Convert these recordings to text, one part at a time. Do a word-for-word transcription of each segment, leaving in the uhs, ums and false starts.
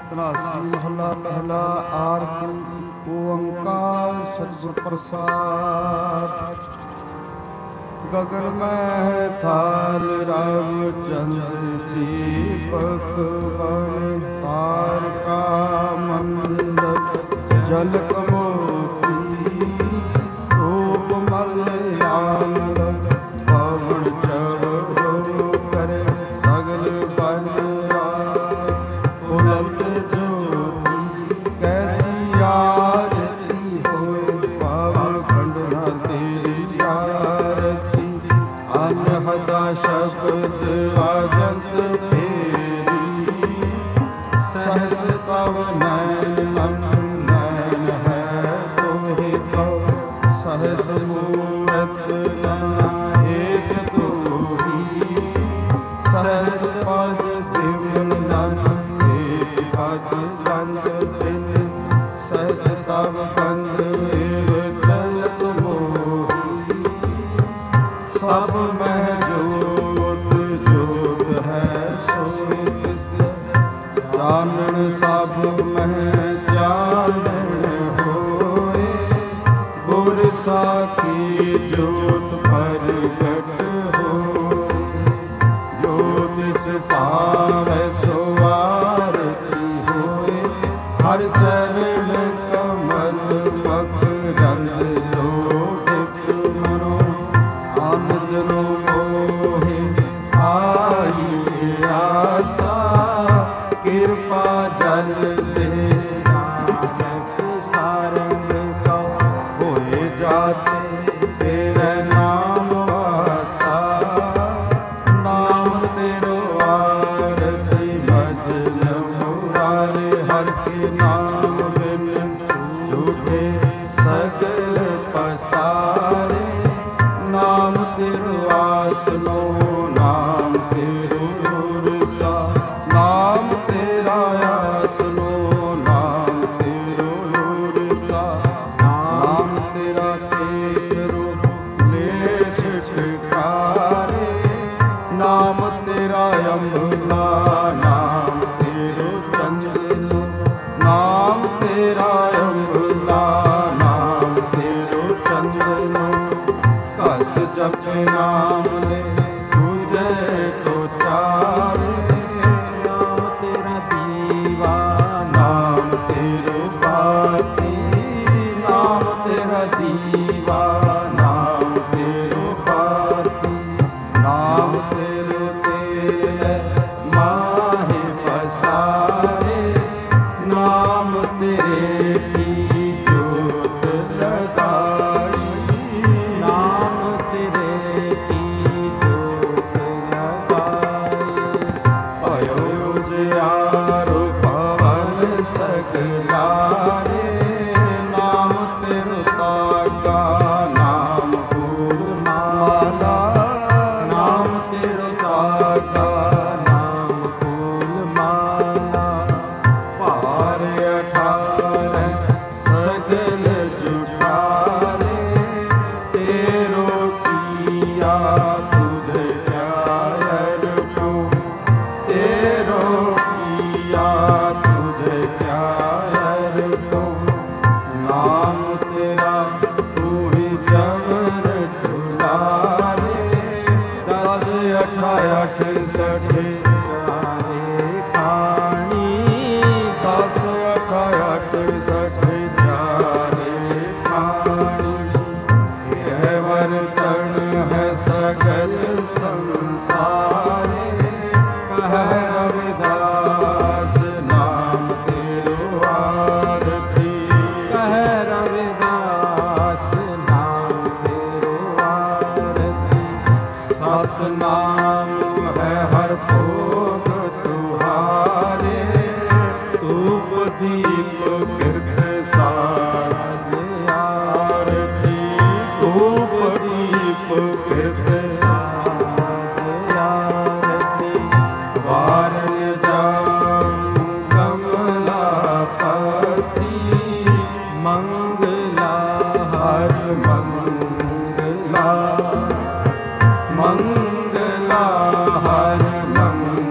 ਧਨਾਸੀ ਮਹੱਲਾ ਪਹਿਲਾ। ਆਰਤੀ ਓੰਕਾਰ ਸਤਿਗੁਰ ਪ੍ਰਸਾਦ। ਗਗਨ ਮਹਿ ਥਾਲ ਰਵ ਚੰਦ ਦੀਪਕ ਬਨ ਤਾਰਕਾ ਮੰਡਲ ਜਲਕ ਮੋਤੀ ਧੂਪ ਮਲ ਆਨੰਦ ਪਵਨ ਚਵ ਕਰੇ ਸਗਲ ਬਨ ਰਾਜ ਬੁਲੰਦ ਜੋਤੀ ਕੈਸੀ ਆਰਤੀ ਹੋਏ ਪਾਵ ਖੰਡਨਾ ਤੇਰੀ ਆਰਤੀ ਅਨਹਦਾ ਸ਼ਬਦ ਅਜੰਤ ਫੇਰੀ ਸਹਸ ਸਭ ਨੈਣ ਮਨ ਨੈਣ ਹੈ ਤੋਹਿ ਕਉ ਸਹਸ ਮੂਰਤ ਨਾ ਏਕ ਤੋਹੀ ਸਹਸ ਪਦ ਦਿਵਨ ਨਨ ਏਕ ਪਦ ਗੰਧ ਤਿਨ ਸਹਸ ਸਭ ਗੰਧ ਏਵ ਚਲਤ ਮੋਹੀ ਸਭ ਮਹਿ ਜੋਤ ਜੋਤ ਹੈ ਸੋਇ ਤਿਸ ਜਾਣਨ ਸਭ ਮਹਿ ਜਾਣਨ ਹੋਏ ਗੁਰ ਸਾਖੀ ਜੋਤ ਪ੍ਰਗਟ ਹੋਏ ਜੋ ਤਿਸ ਭਾਵੈ ਸੋ ਆਰਤੀ ਹੋਏ ਹਰ ਚਰਨ ਕਮਲ ਮਕਰੰਦ ਲੋਕ ਮਨੋ ਆਨੰਦ ਨੋ ਮੋਹਿ ਆਈ ਆਸਾ ਕਿਰਪਾ ਜਲ ਦੇ ਨਾਨਕ ਸਾਰੰਗ ਕਉ ਹੋਏ ਜਾਤੇ ਤੇਰੇ ਨਾਮ ਵਾਸਾ ਨਾਮ ਤੇਰੋ ਆਰਤੀ ਭਜਨ ਮੁਰਾਰੇ ਹਰਿ ਕੇ ਨਾਮ ਬਿਨ ਝੂਠੇ ਸਗਲ ਪਸਾਰੇ ਨਾਮ ਤੇਰੋ ਆਸਨੋ ਨਾਮ ਤੇਰੋ ਉਰਸਾ ਨਾਮ ਤੇਰਾ ਆਸਨੋ ਨਾਮ ਤੇਰੋ ਉਰਸਾ ਨਾਮ ਤੇਰਾ ਕੇਸਰੋ ਲੈ ਛਟਕਾਰੇ ਨਾਮ ਤੇਰਾ ਅੰਬਲਾ ਨਾਮ ਤੇਰੋ ਚੰਦਨ ਨਾਮ ਤੇਰਾ ਅੰਬਲਾ ਨਾਮ ਤੇਰੋ ਚੰਦਨ ਕਸ ਜਪ ਨਾਮ ਲੈ ਤੁਝੇ ਤੋ ਚਾਰੇ ਨਾਮ ਤੇਰਾ ਦੀਵਾ ਨਾਮ ਤੇਰੋ ਬਾਤੀ ਨਾਮ ਤੇਰਾ ਦੀਵਾ ਨਾਮ ਤੇਰੋ ਬਾਤੀ ਨਾਮ ਤੇਰੇ ਤੇਰੇ ਮਾਹੇ ਪਸਾਰੇ ਨਾਮ ਤੇਰੇ ਕੀ ਜੋਤ ਲਗਾਈ ਨਾਮ ਤੇਰੇ ਕੀ ਜੋਤ ਲਗਾਈ ਭਇਓ ਜਿਆਰੋ ਪਵਨ ਸਗਲਾਰੇ ਨਾਮ ਤੇਰੋ ਤਾਗਾ ਨਾਮ ਫੂਲ ਮਾਲਾ ਨਾਮ ਤੇਰੋ ਤਾਗਾ ਨਾਮ ਫੂਲ ਮਾਲਾ ਭਾਰ ਅਠਾਰ ਸਗਲ ਜੁਟਾਰੇ ਤੇਰੋ ਕੀਆ ਤੁਝੇ ਕਿਆ ਅਰਪੋ ਤੇਰੋ ਕੀਆ ਤੁਝੇ ਕਿਆ ਅਰਪੋ ਨਾਮ ਤੇਰਾ ਤੂੰ ਹੀ ਜਬਰ ਢੁਲਾਰੇ ਦਸ ਅਠਾ ਅਠ ਸਠੇ ਚਾਰੇ ਖਾਣੀ ਦਸ ਅਠਾ ਅਠ ਸਠੇ ਚਾਰੇ ਖਾਣੀ ਇਹ ਵਰਤਣ ਹੈ ਸਗਲ ਸੰਸਾਰੇ ਕਹਿ ਰਵਿਦਾਸ ਨਾਮ ਤੇਰੋ ਆਰਤੀ ਕਹਿ ਰਵਿਦਾਸ ਨਾਮ ਤੇਰੋ ਆਰਤੀ ਸਤਿਨਾਮ ਹੈ ਹਰ ਭੋਗ ਤੁਹਾਰੇ ਧੂਪ ਦੀਪ ਕਿਰਤ ਸਾਜ ਆਰਤੀ ਧੂਪ ਦੀਪ ਕਿਰਤ ਸਾਜ ਆਰਤੀ ਵਾਰਨ ਜਾਮ ਕਮਲਾ ਪਤੀ ਮੰਗਲਾ ਹਰ ਮੰਗਲਾ ਮੰਗਲਾ ਹਰ ਮੰਗਲਾ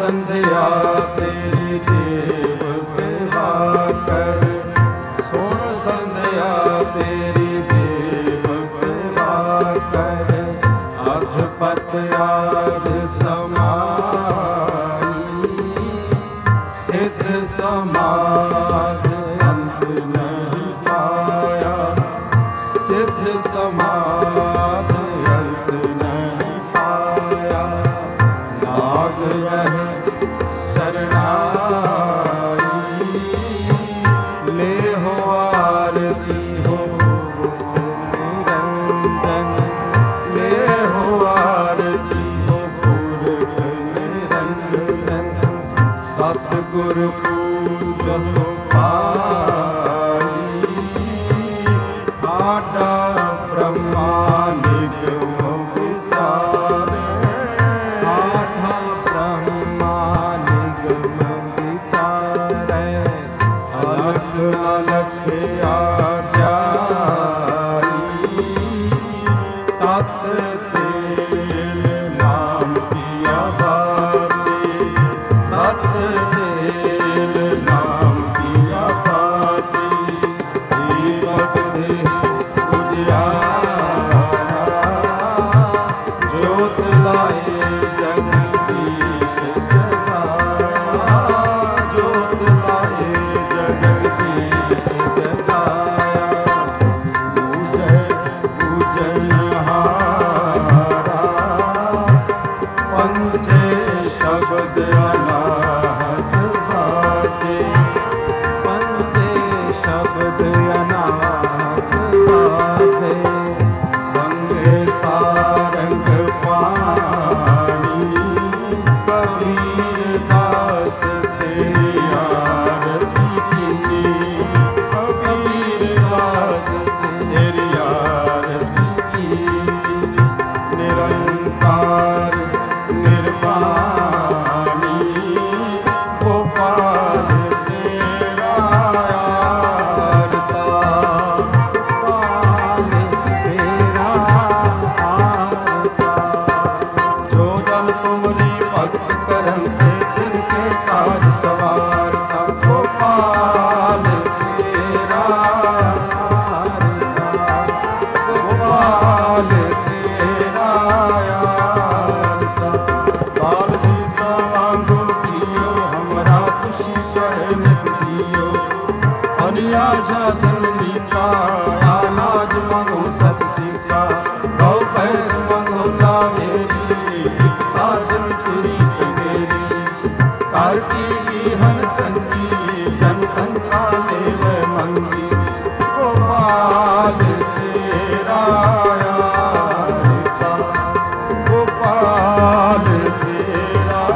ਸੰਧਿਆ ਤੇਰੀ ਦੇਵ ਕਿਰਪਾ ਕਰ, ਸੁਣ ਸੰਧਿਆ ਤੇਰੀ ਦੇਵ ਕਿਰਪਾ ਕਰ, ਅਧਪਤ ਆਦ ਸਮਾਈ, ਸਿੱਧ ਸਮਾਧ ਅੰਤ ਨਹੀਂ ਪਾਇਆ, ਸਿੱਧ ਸਮਾਧ ਅੰਤ ਨਹੀਂ ਪਾਇਆ, ਲਾਗ ਰਹੇ ਸਰਣਾਈ, ਲੈ ਹੋ ਆਰਤੀ ਹੋ ਨਿਰੰਜਨ, ਲੈ ਹੋ ਆਰਤੀ ਹੋ ਪੁਰਖ ਨਿਰੰਜਨ, ਸਤਿਗੁਰ ਪੂਜੋ ਪਾਈ, ਆਡਾ ਬ੍ਰਹਮਾ ਨਿਗਮ ਵਿਚਾਰੇ, ਆਡਾ ਬ੍ਰਹਮਾ ਨਿਗਮ ਵਿਚਾਰੇ, ਅਲਖ ਨ ਲਖਿਆ ਜਾਈ, ਤਤ ਤੇਲ ਨਾਮ ਪਿਆ ਬਾਤੇ, ਤਤ ਤੇਲ ਨਾਮ ਪਿਆ ਬਾਤੇ, ਦੀਪਕ ਦੇ ਉਜਿਆਰਾ, ਜੋਤ ਲਾਏ ਜਗਦੀਸ਼ ਸਦਾਇਆ, ਜੋਤ ਲਾਏ ਜਗਦੀਸ਼ ਸਦਾਇਆ, ਪੂਜੈ ਪੂਜਨਹਾਰਾ, ਪੰਜੇ ਸ਼ਬਦ ਅਨਾਹਤ ਬਾਜੇ, ਪੰਜੇ ਸ਼ਬਦ ਅਨਾਹਤ ਬਾਜੇ, ਸੰਗੇ ਸਾਰੰਗ ਪਾਣੀ, ਕਬੀਰ ਦਾਸ ਤੇਰੀ ਆਰਤੀ ਕੀਤੀ, ਕਬੀਰ ਦਾਸ ਤੇਰੀ ਆਰਤੀ ਕੀਤੀ, ਨਿਰੰਕਾਰ ਨਿਰਵਾਣੀ, ਗੋਪਾਲ ਤੇਰਾ ਆਰਤਾ, ਗੋਪਾਲ ਤੇਰਾ ਆਰਤਾ, ਜੋ ਜਨ ਤੁਮਰੀ ਭਗਤ ਕਰਨ ਤੇ ਤਿਨ ਕੇ ਕਾਜ ਸਵਾਰਤਾ, ਗੋਪਾਲ ਤੇਰਾ ਆਰਤਾ, ਗੋਪਾਲ ਤੇਰਾ ਆਰਤਾ, ਬਾਲ ਸੀਸਾ ਵਾਂਗੂ ਕੀਓ ਹਮਰਾ ਖੁਸ਼ੀ ਸਰ ਨਿਤ ਦਿਓ, ਅਨਿਆ ਜਾਤਨ ਨੀਤਾ ਅਨਾਜ ਮੰਗੋ ਸਤ ਸੀਸਾ, ਗਉ ਭੈਂਸ ਮੰਗੋ ਲਾਵੇਰੀ, ਆਜਨ ਤੇਰੀ ਚੰਗੇਰੀ, ਕਰ ਕੀ ਹਨ ਚੰਗੀ, ਜਨ ਕੰਤਾ ਲੇਵ ਮੰਗੀ, ਗੋਪਾਲ ਤੇਰਾ ਆਰਤਾ, ਗੋਪਾਲ ਤੇਰਾ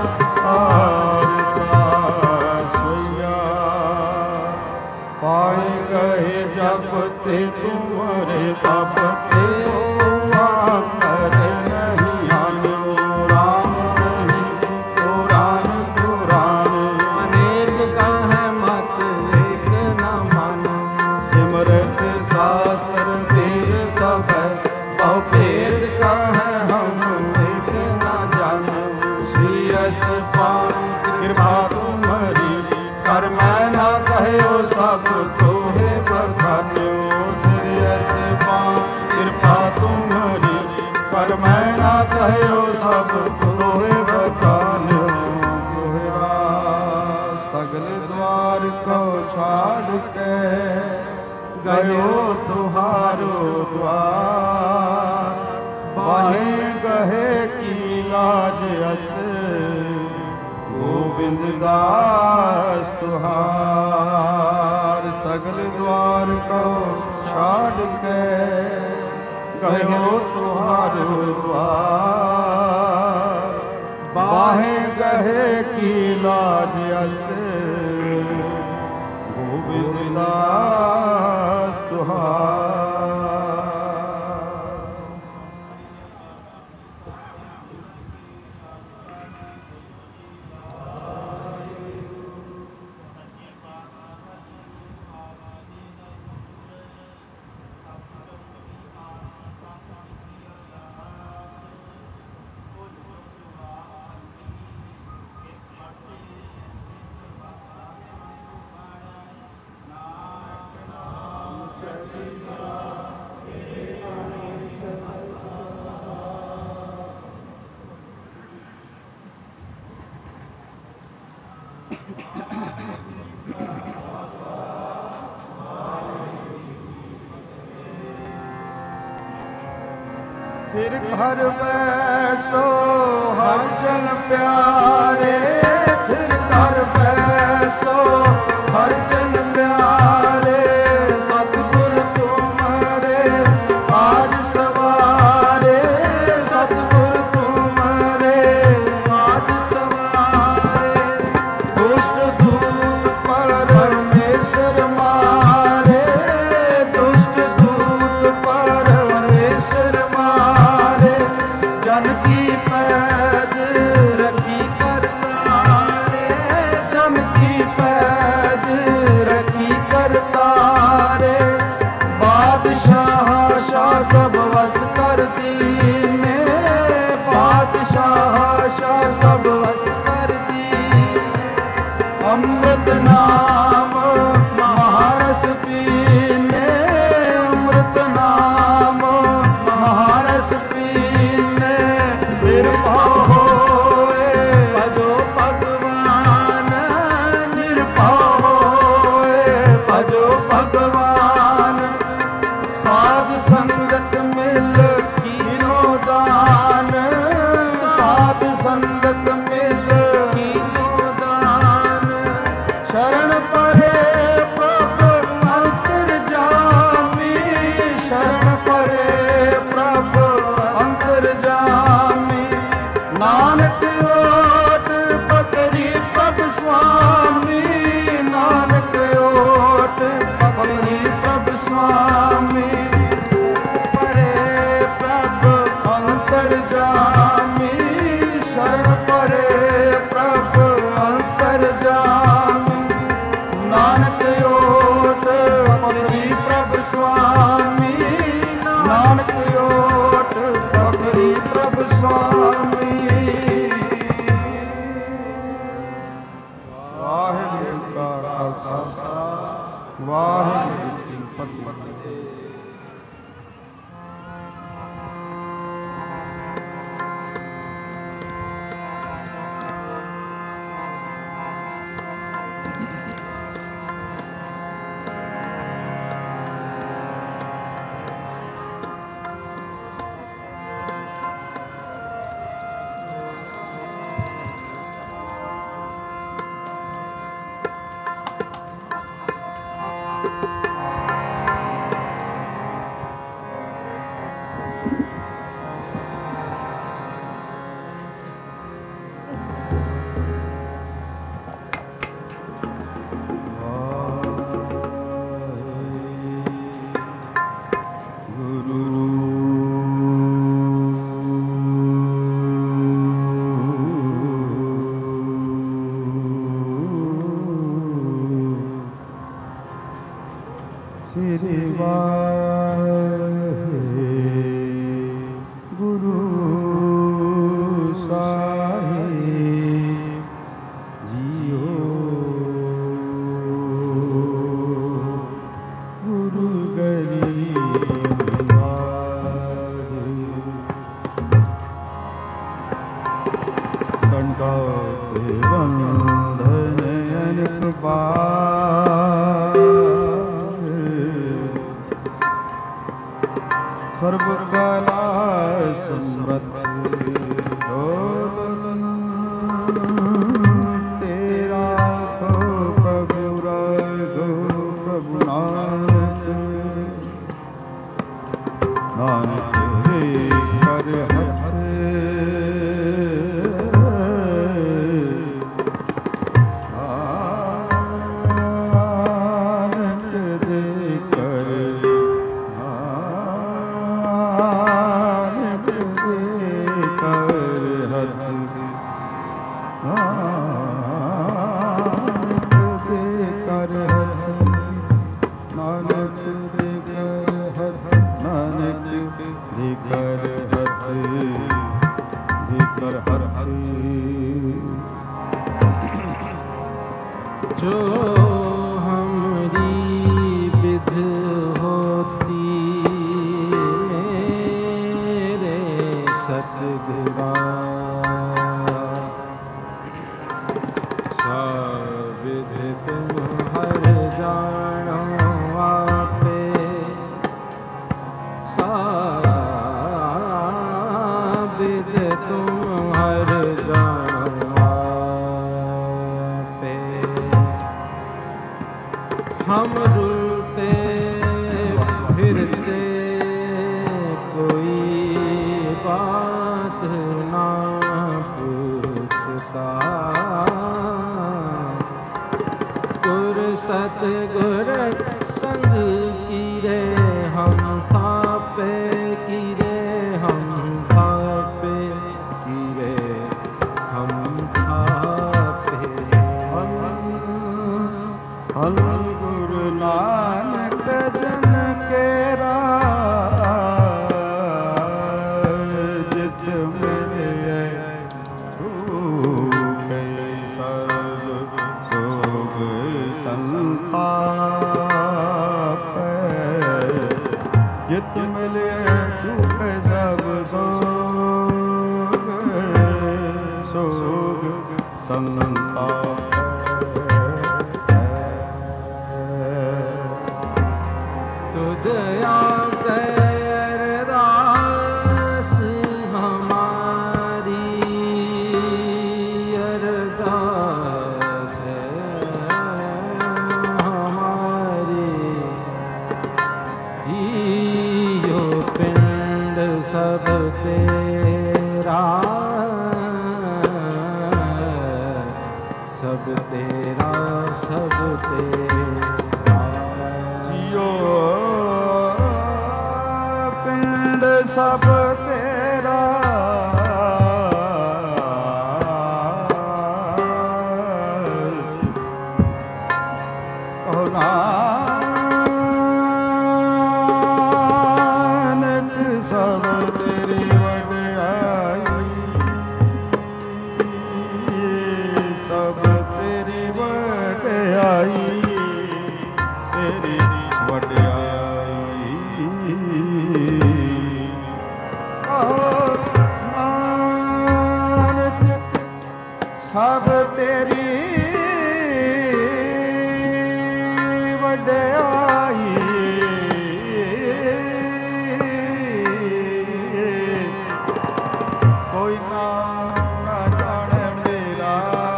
ਆਰਤਾ, ਸਈਆ ਪਾਏ ਗਏ ਜਪ ਤੇ ਤੁਮਰੇ ਤਪ ਤੇ, ਕਰ ਨਹੀਂ ਆਨਿਓ ਰਾਮ ਨਹੀਂ ਪੁਰਾਨ ਪੁਰਾਨ, ਅਨੇਕ ਕਹੈ ਮਤ ਏਕ ਨ ਮਨ, ਸਿਮਰਤ ਸ਼ਾਸਤਰ ਵੇਦ ਸਭ ਬਹੁ ਭੇਦ ਕਹੈ ਹਮ ਏਕ ਨ ਜਾਨ, ਸ੍ਰੀ ਅਸ ਪਾਨ ਕਿਰਪਾ ਤੁਮਰੀ, ਕਰ ਮੈਂ ਨਾ ਕਹਿਓ ਸਭ ਤੋਹੇ ਬਖਾਨਿਓ, ਸ੍ਰੀ ਅਸ ਪਾਨ ਕਿਰਪਾ ਤੁਮਰੀ, ਕਰ ਮੈਂ ਨਾ ਕਹਿਓ ਸਭ ਤੋਹੇ ਬਖਾਨਿਓ, ਤੋਹਿਰਾ ਸਗਲ द्वार को छाड़ के गयो तुहारो द्वार, बाहे गहे की लाज अस गोविंद दास तुहार, सगल द्वार को छाड़ के गयो तुहारो द्वार, बाहे गहे की लाज अस गोविंद दास तुहार। ਫਿਰ ਘਰ ਬੈਸੋ ਹਰ ਜਨ ਪਿਆਰੇ, ਫਿਰ ਘਰ ਬੈਸੋ ਹਰ ਜਨ ਪਿਆਰੇ, ਸਤਿਗੁਰ ਤੁਮਰੇ ਆਜ ਸਵਾਰੇ, ਸਤਿਗੁਰ ਤੁਮਰੇ ਆਜ ਸਵਾਰੇ, ਦੁਸ਼ਟ ਦੂਤ ਪਰਮੇਸ਼ਰ ਮਾਰੇ, ਦੁਸ਼ਟ ਦੂਤ ਪਰਮੇਸ਼ਰ ਮਾਰੇ, ਜਨ ਕੀ ਪੈਜ ਰੱਖੀ ਕਰਤਾਰੇ, ਜਨ ਕੀ ਪੈਜ ਰੱਖੀ ਕਰਤਾਰੇ, ਬਾਦਸ਼ਾਹ ਸ਼ਾਹ ਸਭ ਵਸ ਕਰ ਦੀਨੇ, ਬਾਦਸ਼ਾਹ ਸ਼ਾਹ ਸਭ ਵਸ ਕਰ ਦੀਨੇ, ਅੰਮ੍ਰਿਤ ਨਾਮ ਮਹਾਰਸ ਪੀਨੇ, ਅੰਮ੍ਰਿਤ ਨਾਮ ਮਹਾਰਸ ਪੀਨੇ, ਨਿਰਭਉ ਹੋਏ ਭਜੋ ਭਗਵਾਨ, ਨਿਰਭਉ ਹੋਏ ਭਜੋ ਭਗਵਾਨ, ਸਾਧ ਸੰਗਤ ਮਿਲ ਕੀਨੋ ਦਾਨ, ਸਾਧ ਸੰਗਤ ਮਿਲ ਕੀਨੋ ਦਾਨ, ਸ਼ਰਨ ਪਰੇ ਪ੍ਰਭ ਅੰਤਰ ਜਾਮੀ, ਸ਼ਰਨ ਪਰੇ ਪ੍ਰਭ ਅੰਤਰ ਜਾਮੀ, ਨਾਨਕ ਓਟ ਪਕਰੀ ਪ੍ਰਭ ਸੁਆਮੀ, ਨਾਨਕ ਓਟ ਪਕਰੀ ਪ੍ਰਭ ਸੁਆਮੀ, ਪਰੇ ਪ੍ਰਭ ਅੰਤਰ ਜਾਮੀ, ਸ਼ਰਨ ਪਰੇ ਪ੍ਰਭ ਅੰਤਰ ਜਾਮੀ, ਨਾਨਕ ਓਟ ਪਕਰੀ ਪ੍ਰਭ ਸੁਆਮੀ, ਨਾਨਕ ਓਟ ਪਕਰੀ ਪ੍ਰਭ ਸੁਆਮੀ। ਵਾਹਿਗੁਰੂ ਕਾ ਖਾਲਸਾ, ਵਾਹਿਗੁਰੂ ਜੀ ਕੀ ਫਤਿਹ। ਸ੍ਰੀ ਵਾਹਿਗੁਰੂ ਸਾਹਿਬ ਜੀਓ, ਗੁਰੂ ਗਰੀਬ ਨਿਵਾਜ, ਕੰਡਾ ਤੇ ਬੰਧਨ ਅਨੇਕ ਬਾਰ, ਸਰਬ ਕਲਾ ਸਮਰੱਥ ਢੋਲਨ, ਤੇਰਾ ਕੋ ਪ੍ਰਭੂ ਰਾਘੋ ਪ੍ਰਭੂ ਨਾਨਕ, ਨਾਨਕ ਰੇ ਕਰ ਹੱਥ, ਨਾਨਕ ਦੇ ਕਰ, ਨਾਨਕ ਦੇ ਕਰ ਹੱਥ, ਨਾਨਕ ਦੇ ਕਰ ਹੱਥ, ਨਾਨਕ ਦੇ ਕਰ ਹੱਥ, ਨਾਨਕ ਦੇ ਕਰ ਹੱਥ, ਦੇ ਕਰ ਹੱਥ, जो हमरी विध होती मेरे सतगुरा, सा सतगुर संग कीरे हम थापे कीरे हम थापे कीरे हम थापे। हल गुरु नानक जन केरा जित मिले रूपे सब सोग संताप। जित मिले सुख सब सोग सोग संताप। दया अरदास हमारी अरदास हमारी। जियो पिंड सब तेरा सब तेरा सब तेरा। जियो पिंड सब तेरा कहो नानक सब तेरी वड्याई। सब तेरी वड्याई तेरी वड्याई। नानक सब तेरी वड्याई। कोई नाम ना जाने मेरा,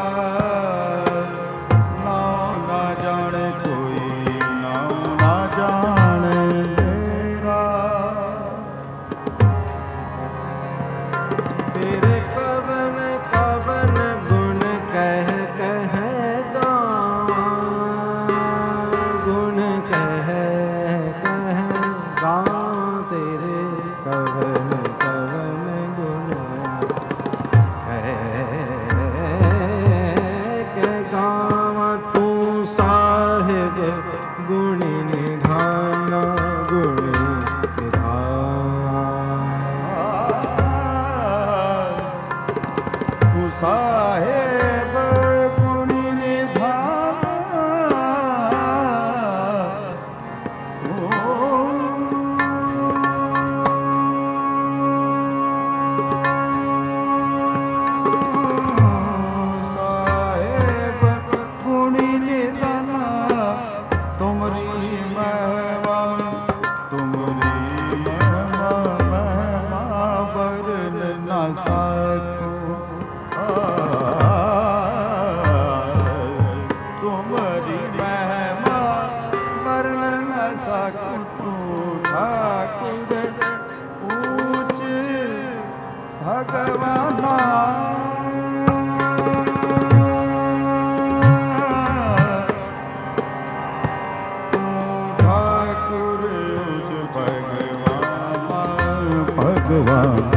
नाम ना जाने कोई, नाम ना जाने मेरा। तेरे कवन कवन गुण कह कह गावां, गुण कह कह गावां। तेरे कवन कवन गुण कह कह गावां। तू साहिब गुण निधाना गुण निधाना। तू साहेब गुण निधाना। साहेब गुण निधाना। तुमरी महिमा तुमरी महिमा महिमा वरन न सकूं। तुमरी महिमा वरन न सकूं। तू ठाकुर ऊंच भगवाना। ठाकुर ऊंच भगवाना भगवाना।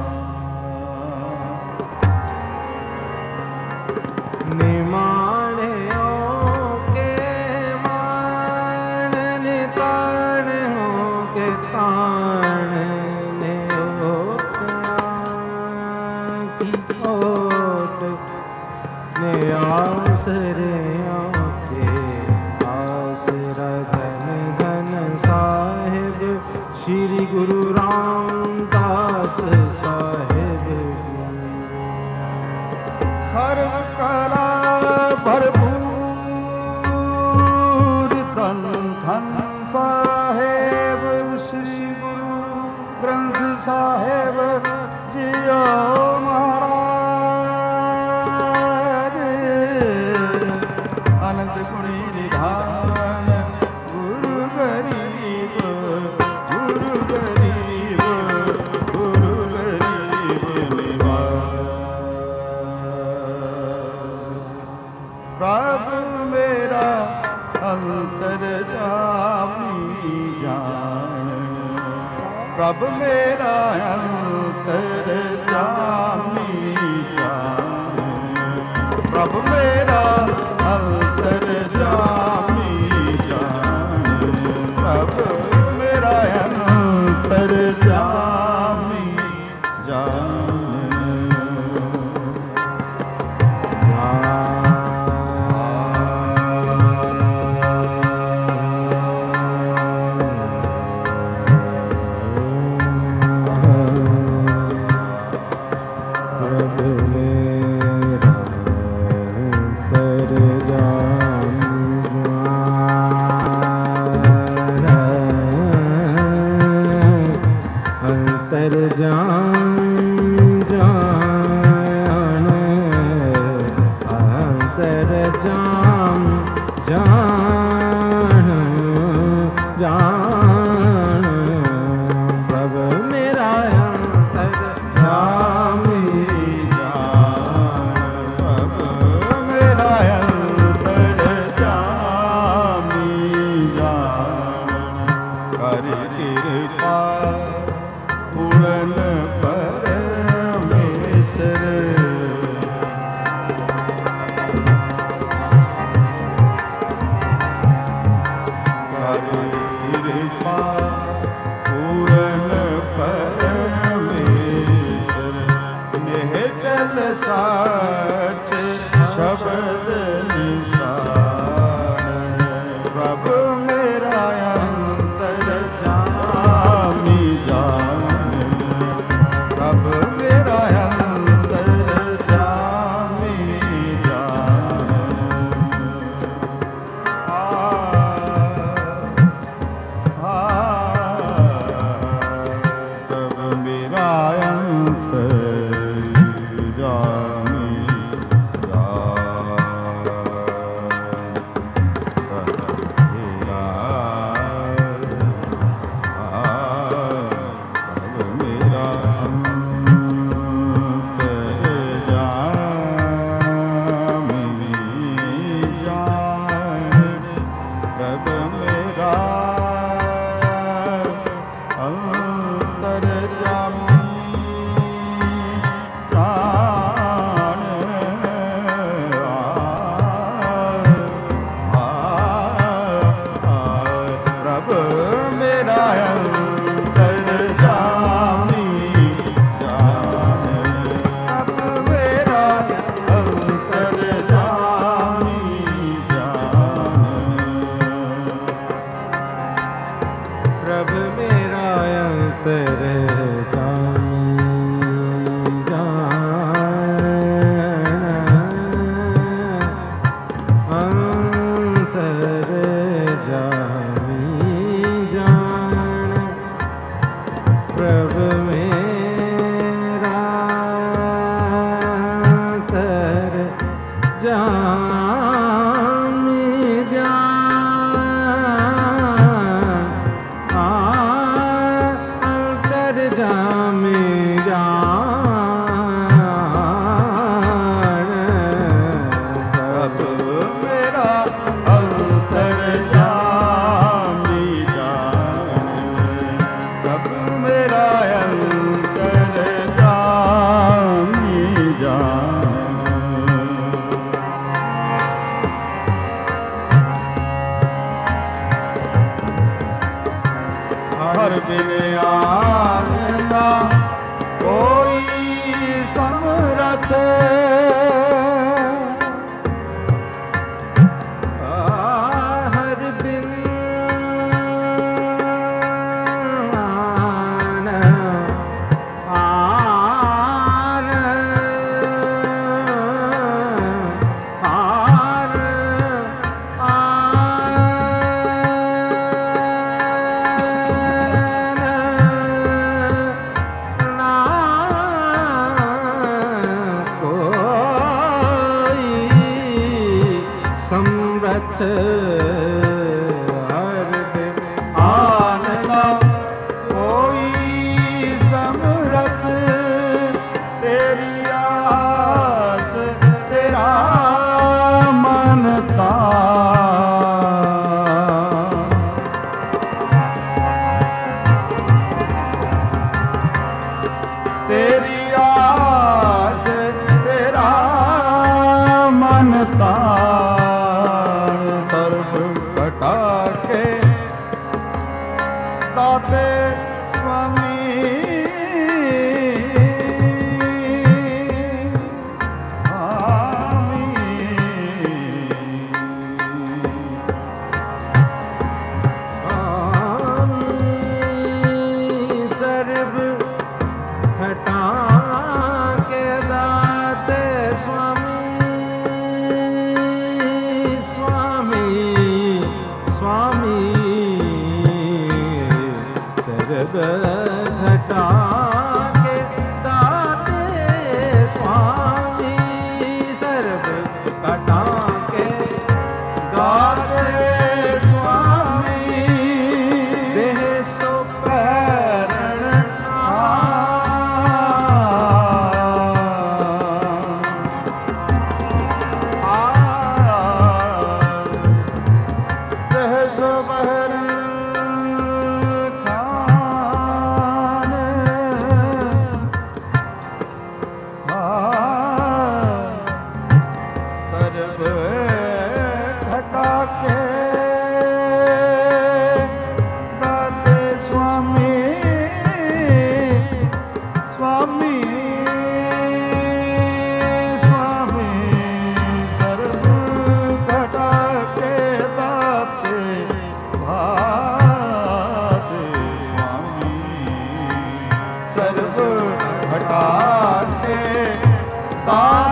निमाणियों के मान निताण हो के ताण ने ओट की ओट ने आसरियों के आसरा। धन धन साहिब श्री गुरु रामदास साहिब जी। सर्व कला भरपूर धन धन साहेब श्री गुरु ग्रंथ साहेब जियो महाराज। अनंत गुणी निधान गुरु गरीब गुरु गरीब गुरु गरीब निवास। प्रभु मेरा अंतर्यामी जान, प्रभ मेरा अंतर्यामी जान, प्रभ मेरा अंतर्यामी जान, प्रभ मेरा अंतर्यामी जान।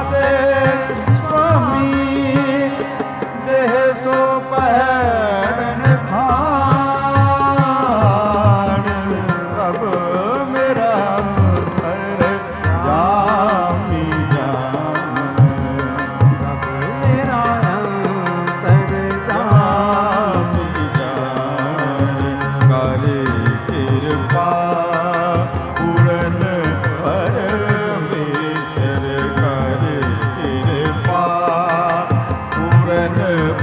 ते स्वामी देह सो पहरन खान प्रभ मेरा अंतर जामी जान प्रभ मेरा अंतर जामी जान कर कृपा पूरन परमेश्वर कर कृपा पूरन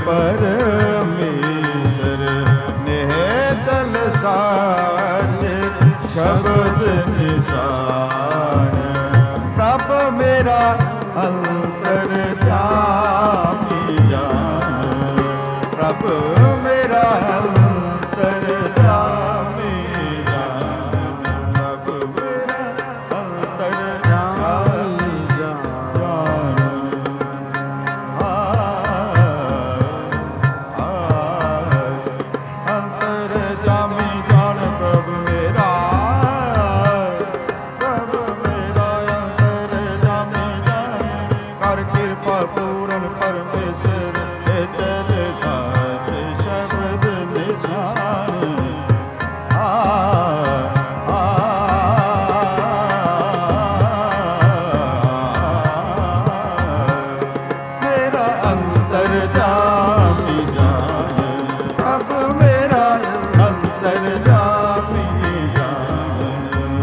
परमेश्वर नेह चल साच शब्द निशान प्रभ मेरा अंतर जामी जान प्रभ मेरा अंतर जामी जान प्रभ मेरा अंतर जामी जान अंतर जामी जान प्रभ मेरा प्रभ मेरा अंतर जामी जान कर कृपा पूरन परमेश्वर हे चल साच शब्द निशान आ आ मेरा अंतर जामी जान अब मेरा अंतर जामी जान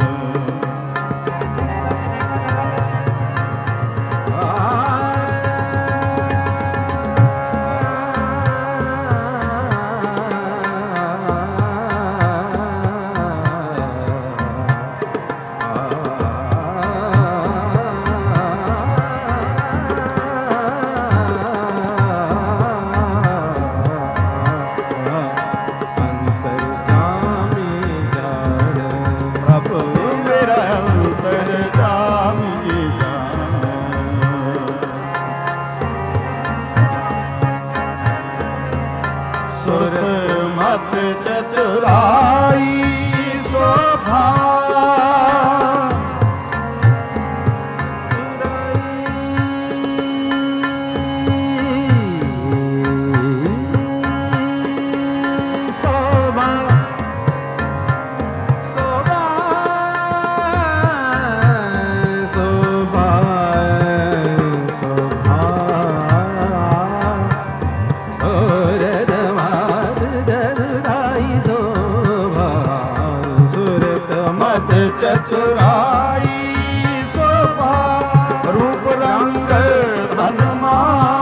प्रभु मेरा अंतर जामी जान सुर मत चतुराई शोभा शोभा शोभा शोभा शोभा सुरत मत चतुराई शोभा सुरत मत चतुराई शोभा रूप रंग धनमा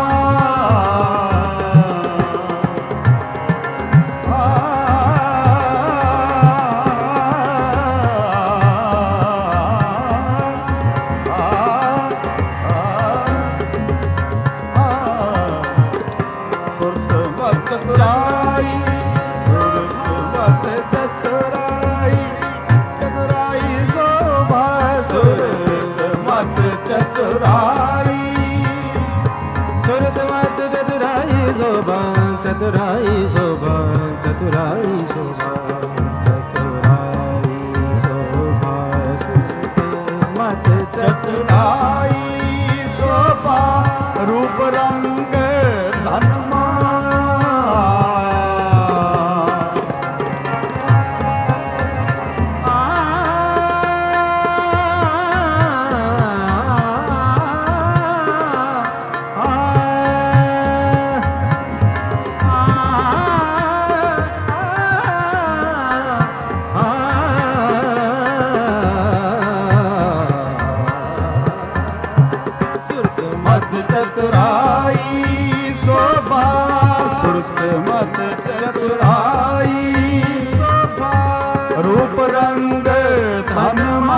सुरत मत चतुराई सुरत मत चतुराई चतुराई शोभा सुरत मत चतुराई सुरत मत चतुराई शोभा चतुराई शोभा चतुराई शोभा चतुराई शोभा सुरत मत चतुराई शोभा रूप रंग धनमा मत चतुराई शोभा सुरत मत चतुराई शोभा रूप रंग धनमा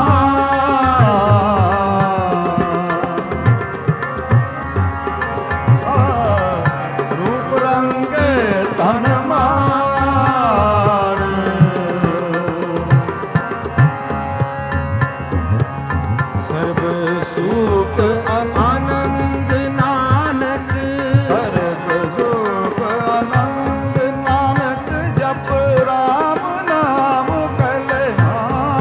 रूप रंग धनमा सर्व सुख आनंद नानक सर्व सुख आनंद नानक जप राम नाम कल्याण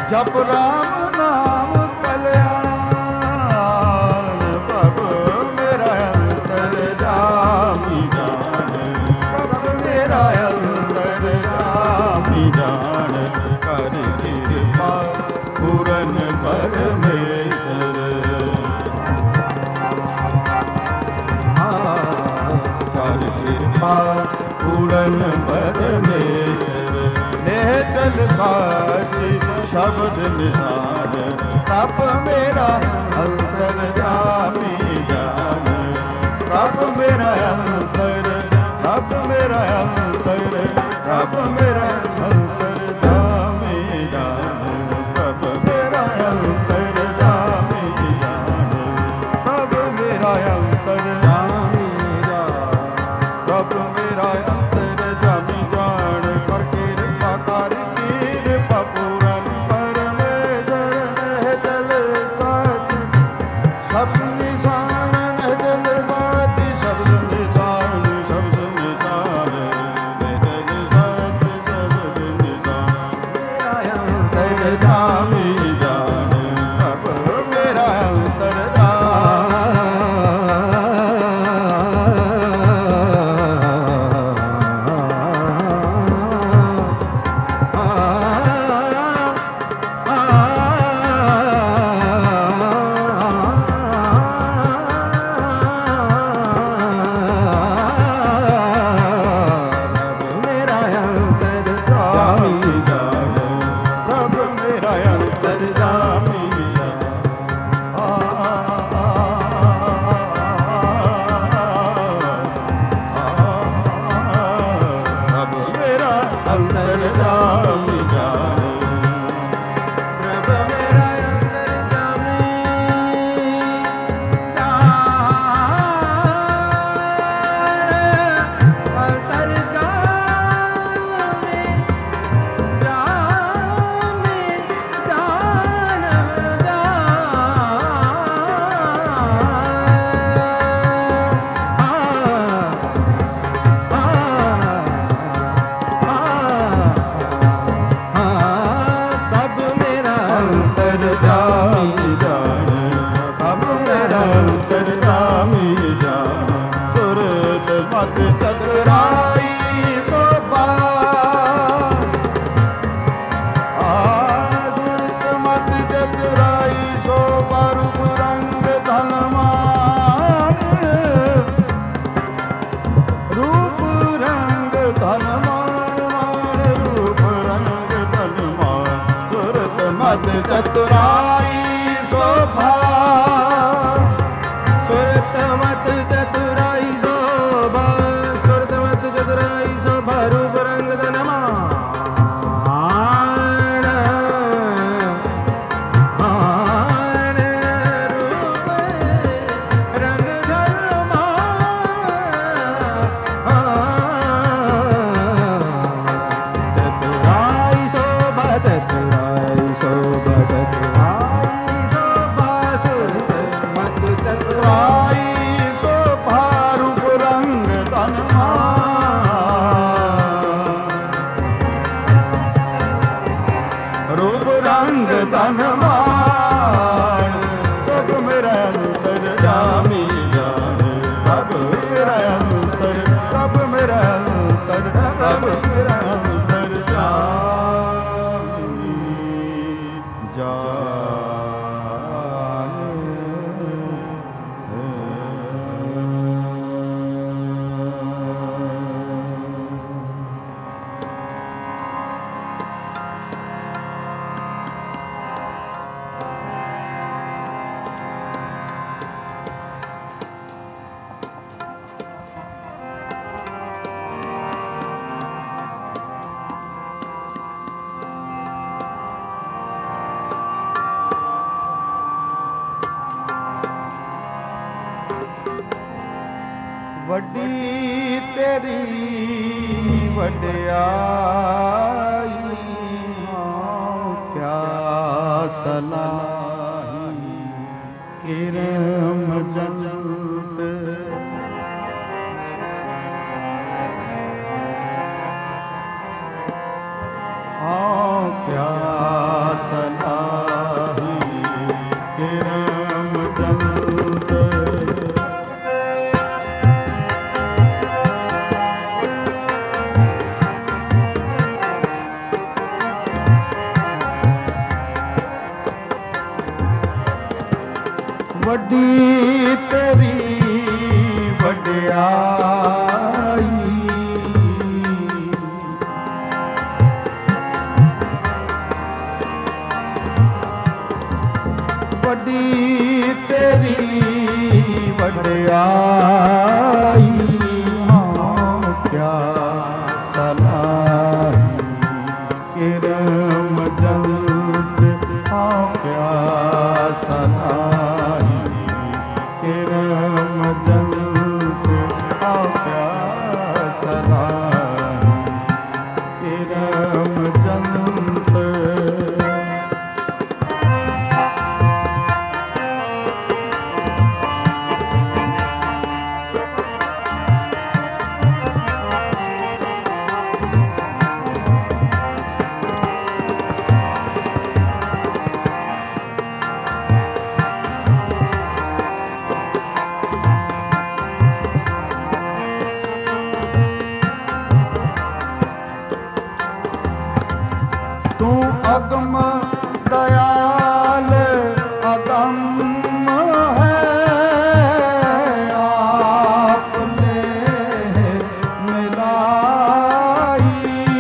जप राम नाम कल्याण प्रभु मेरा अंतर जामी जान प्रभु मेरा अंतर जामी जान कर कृपा पूरन परमेश्वर कर कृपा पूरन परमेश्वर ने चल साच शब्द निशान तप मेरा अंतर जामी जान तप मेरा अंतर तप मेरा अंतर तप मेरा अंतर जामी जान तप मेरा अंतर जामी जान तप मेरा अंतर जामी जान तप मेरा अंतर जामी जान पर कृपा कर कृपा पूरन परमेश्वर ने जल साच शब्द निशान ने जल साच शब्द निशान शब्द निशान ने जल साच शब्द निशान मेरा अंतर जामी जान अब मेरा अंतर प्रभु मेरा अंतर जामी जान प्रभु मेरा अंतर जामी जान प्रभु मेरा अंतर जामी अंतर जामी जामी जान तब मेरा अंतर जामी जान तब मेरा अंतर जामी जान सुरत मत चतुराई सोपा सुरत मत चतुराई सोपा रूप रंग धनमान रूप रंग धनमान रूप रंग धनमान सुरत मत चतुराई शोभा सुरत मत चतुराई शोभा सुरत मत चतुराई शोभा रूप रंग धनमान मान रूप रंग धनमान चतुराई शोभा चतुराई शोभा चतुराई शोभा सुरत मत चतुराई चतुराई शोभा रूप रंग धनमान रूप रंग धनमान सब मेरा अंतर जामी जान सब मेरा अंतर सब मेरा अंतर सब मेरा अंतर जामी वड्डी तेरी वड्याई क्या सलाही किरम जंत हाँ क्या सलाही ਵੱਡੀ ਤੇਰੀ ਵਡਿਆਈ, ਵੱਡੀ ਤੇਰੀ ਵਡਿਆਈ, ਹਾਂ ਕਿਆ ਸਲਾਹੀ ਕਿਰਮ ਜੰਤ, ਹਾਂ ਕਿਆ ਸਲਾਹੀ ਕਿਰਮ ਜੰਤ, ਹਾਂ ਕਿਆ ਸਲਾਹੀ ਕਿਰਮ ਜੰਤ। ਤੂੰ ਅਗਮ ਦਇਆਲ ਅਗੰਮ ਹੈ, ਆਪ ਨੇ ਮਿਲਾਈ।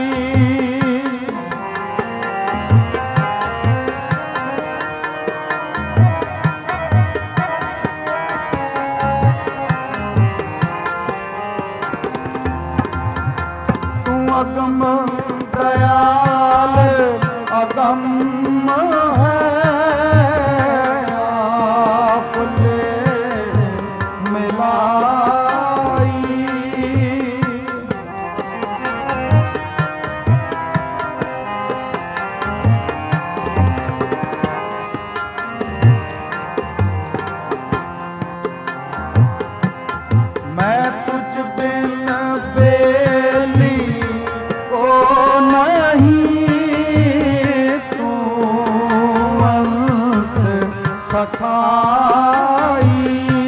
ਤੂੰ ਅਗਮ ਦਇਆਲ ਅਗੰਮ ਹੈ, ਆਪ ਨੇ ਮਿਲਾਈ। ਮੈਂ ਤੁਝ ਬਿਨ ਬੇਲੀ ਕੋ ਨਹੀਂ, ਸਖਾਈ।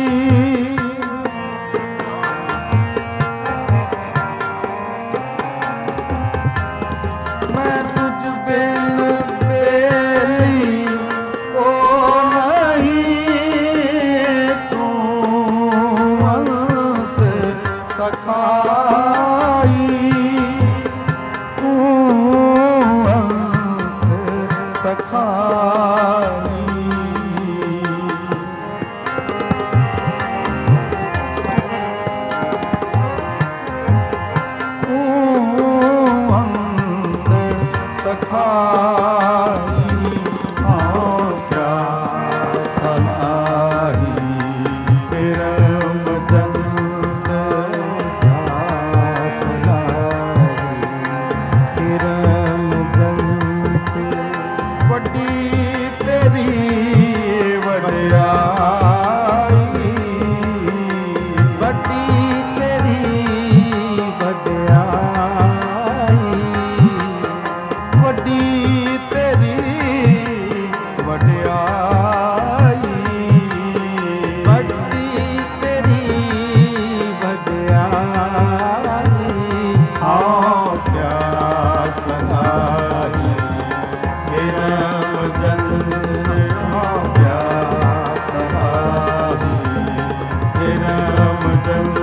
ਮੈਂ ਤੁਝ ਬਿਨ ਬੇਲੀ ਕੋ ਨਹੀਂ, ਤੂੰ ਅੰਤ ਸਖਾਈ, ਤੂੰ ਅੰਤ ਸਖਾਈ। ਸਖਾਈ, ਹਾਂ ਕਿਆ ਸਲਾਹੀ ਕਿਰਮ ਜੰਤ, ਸਲਾਹੀ ਕਿਰਮ ਜੰਤ। ਵੱਡੀ ਤੇਰੀ ਵਡਿਆਈ, ਵੱਡੀ ਤੇਰੀ ਵਡਿਆਈ, ਵੱਡੀ ਤੇਰੀ ਵਡਿਆਈ, ਵੱਡੀ ਤੇਰੀ ਵਡਿਆਈ, ਹਾਂ ਕਿਆ ਸਲਾਹੀ ਕਿਰਮ ਜੰਤ, ਹਾਂ ਕਿਆ ਸਲਾਹੀ ਕਿਰਮ ਜੰਤ।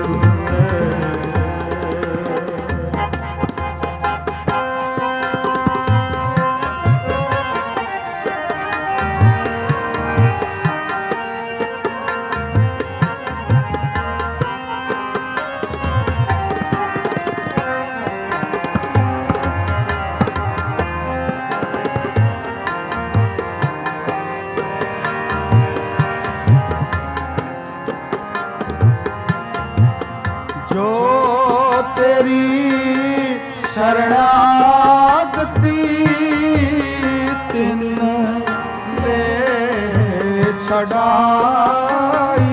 ਜੋ ਤੇਰੀ ਸ਼ਰਣਾਗਤੀ ਤਿਨ ਲੈ ਛਡਾਈ,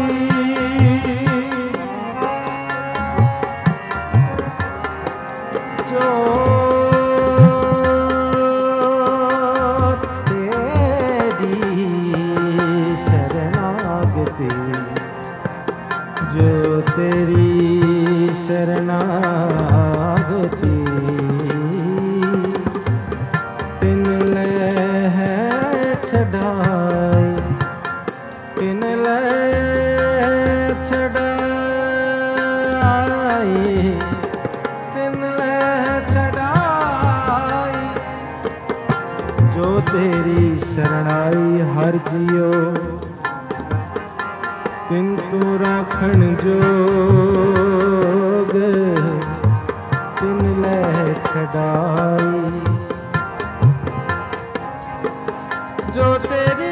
ਜੋ ਤੇਰੀ ਸ਼ਰਣਾਗਤੀ, ਜੋ ਤੇਰੀ ਸ਼ਰਨਾਗਤੀ ਤਿਨ ਲੈ ਹੈ ਛਡਾਈ, ਤਿਨ ਤੇਰੀ ਸਰਣਾਈ ਹਰ ਜੀਓ ਤਿਨ ਤੂੰ ਰਾਖਣ ਜੋਗ ਤਿਨ ਲੈ ਛਡਾਈ ਜੋ ਤੇਰੀ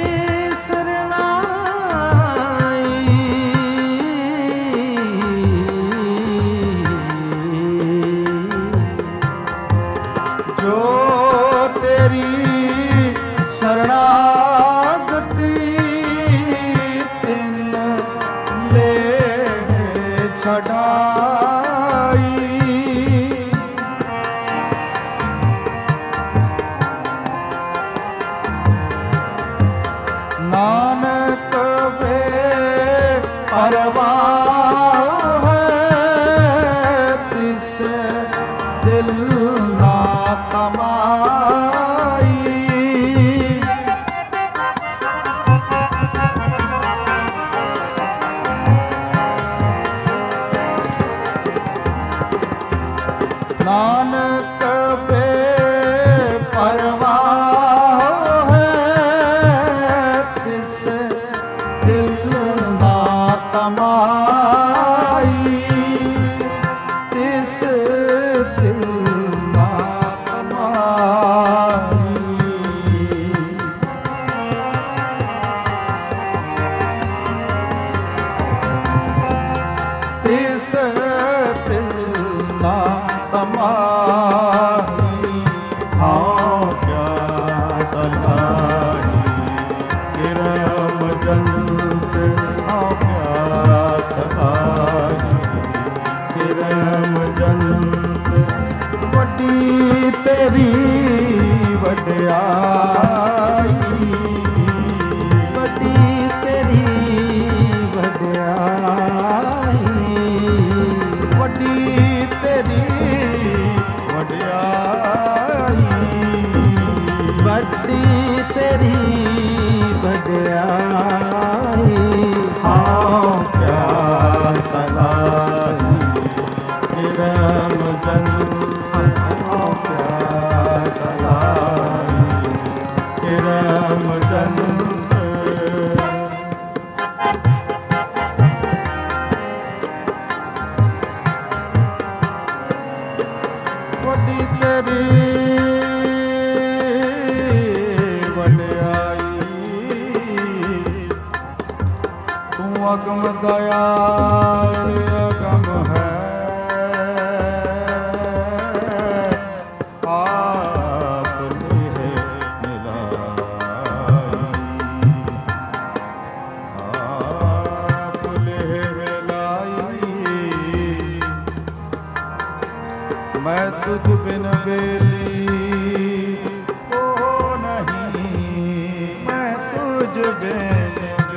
ਨਾਨਕ ਵੇ ਪਰਵਾਹ ਹੈ ਤਿਸ ਦਿਲ ਨਾ ਤਮਾਈ ਨਾਨਕ ਵੇ ਪਰਵਾਹ ਤਮਾਈ ਤਿਸ ਦਿਲ ਨਾ ਤਮਾਈ ਤਿਸ ਦਿਲ ਨਾ ਤਮਾਈ ਹਾਂ ਪਿਆਸ ਲਾਈ ਕਿਰਮ ਜੰਤ ਹਾਂ ਕਿਰਮ ਜੰਤ ਵੱਡੀ ਤੇਰੀ ਵਡਿਆਈ ਵੱਡੀ ਤੇਰੀ ਵਡਿਆਈ ਵੱਡੀ ਤੇਰੀ ਵਡਿਆਈ ਵੱਡੀ ਤੇਰੀ ਵਡਿਆਈ ਹਾਂ ਪਿਆਸ ਲਾਈ ਕਿਰਮ ਜੰਤ ਹਾਂ ਪਿਆਸ ਲਾਈ ਕਿਰਮ ਜੰਤ ਵੱਡੀ ਤੇਰੀ ਅਗਮ ਦਇਆਲ ਅਗਮ ਹੈ ਆਪ ਲੇਹ ਮਿਲਾਈ ਆਪ ਲੇਹ ਮਿਲਾਈ ਮੈਂ ਤੁਝ ਬਿਨ ਬੇਲੀ ਕੋ ਨਹੀਂ ਮੈਂ ਤੁਝ ਬਿਨ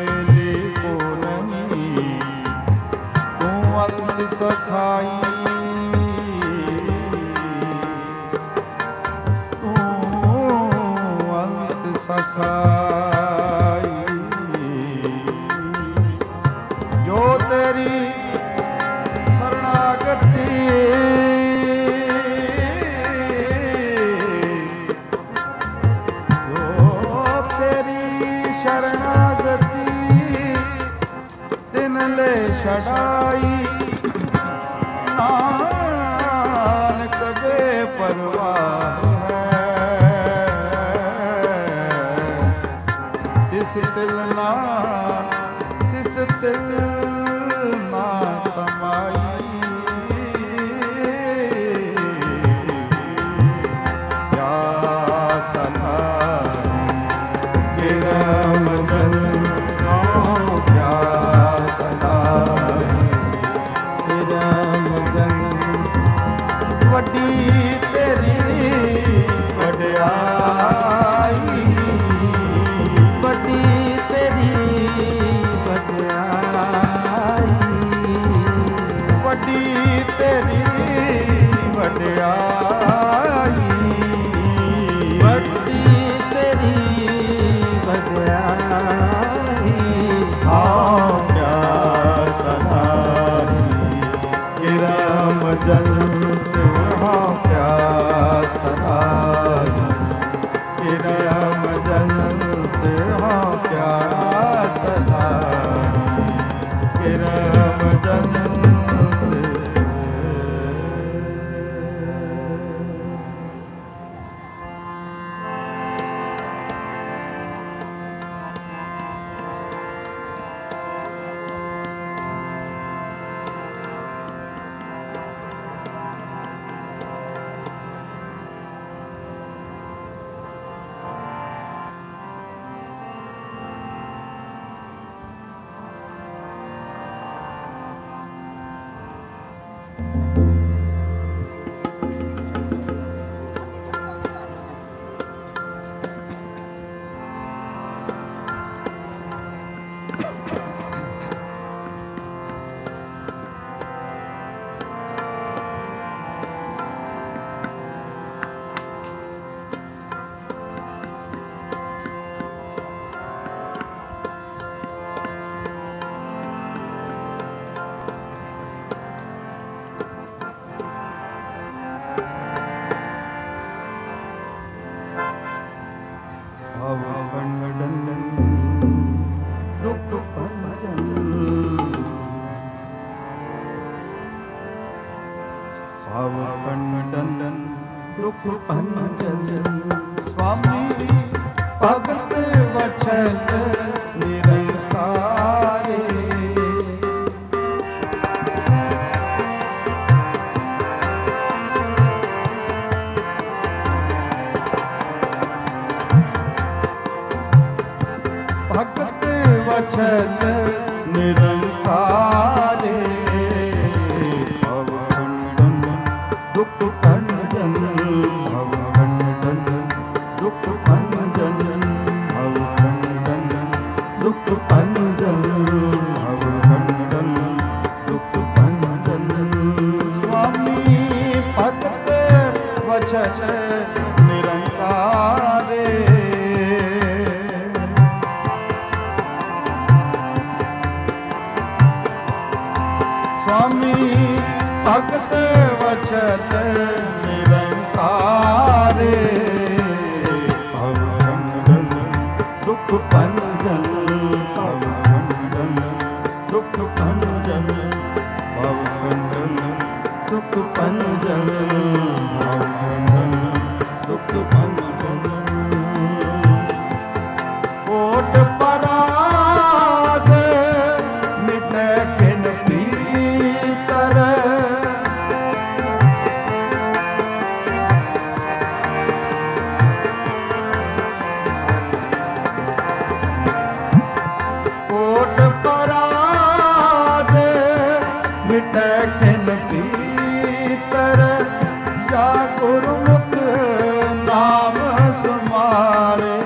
ਸਸਾਈ ਤੂੰ ਅੰਤ ਸਸਾਈ ਜੋ ਤੇਰੀ ਸਰਣਾਗਤੀ ਜੋ ਤੇਰੀ ਸ਼ਰਣਾਗਤੀ ਤਿਨ ਲੈ ਛਡਾਈ ਨਾਨਕ ਬੇਪਰਵਾਹ ਹੈ ਤਿਸ ਤਿਲ ਨਾ ਤਿਸ ਤਿਲ ਨਾ ਤਮਾਈ ਪਿਆਸ ਲਾਈ ਕਿਰਮ ਜੰਤ ਪਿਆਸ ਲਾਈ ਕਿਰਮ ਜੰਤ ਵੱਡੀ ਤੇਰੀ दुख भंजन स्वामी भगत वचन निरंकारे भगत वचन निरंकारे भवखंडन दुख भंजन भवखंडन दुख भंजन भवखंडन दुख भंजन भवखंडन दुख भंजन स्वामी भगत वचन निरंकारे स्वामी भगत वचन निरंकारे भवखंडन दुख भंजन भवखंडन दुख भंजन भवखंडन दुख भंजन भवखंडन दुख भंजन कोट पराग मिटे खिन भीतर कोट पराग मिटे खिन भीतर जा गुरुमुख नाम समारे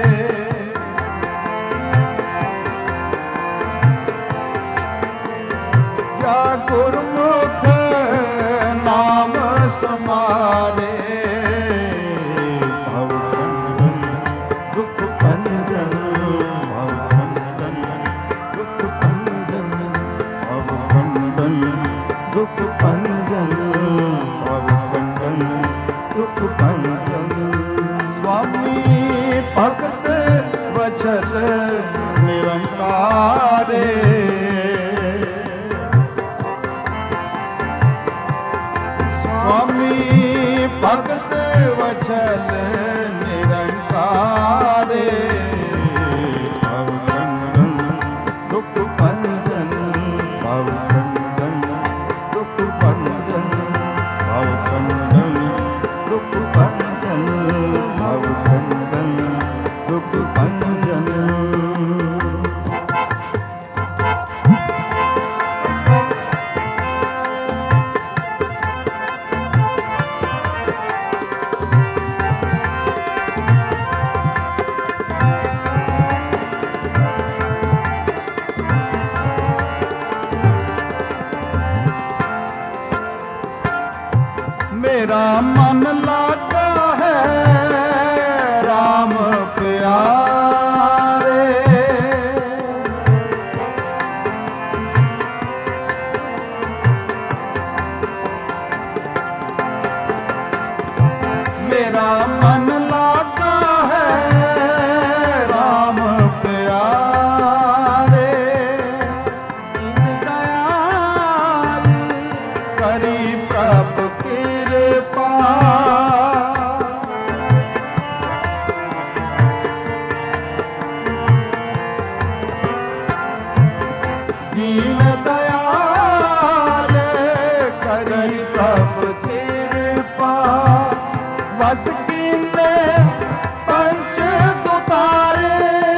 या गुरुमुख नाम समारे भवखंडन दुख भंजन भवखंडन दुख भंजन भवखंडन दुख भंजन भवखंडन दुख भंजन स्वामी भगत वचन निरंकारे स्वामी भगत वचन निरंकारे भवखंडन दुख भंजन भवखंडन दुख भंजन भवखंडन दुख भंजन भवखंडन दुख भंजन मेरा मन लागा है राम प्यारे मेरा मन लागा है राम प्यारे दीन दयाल करी प्रभु कृपा दीन दयाल करी प्रभु कृपा वस कीने पंच दुतारे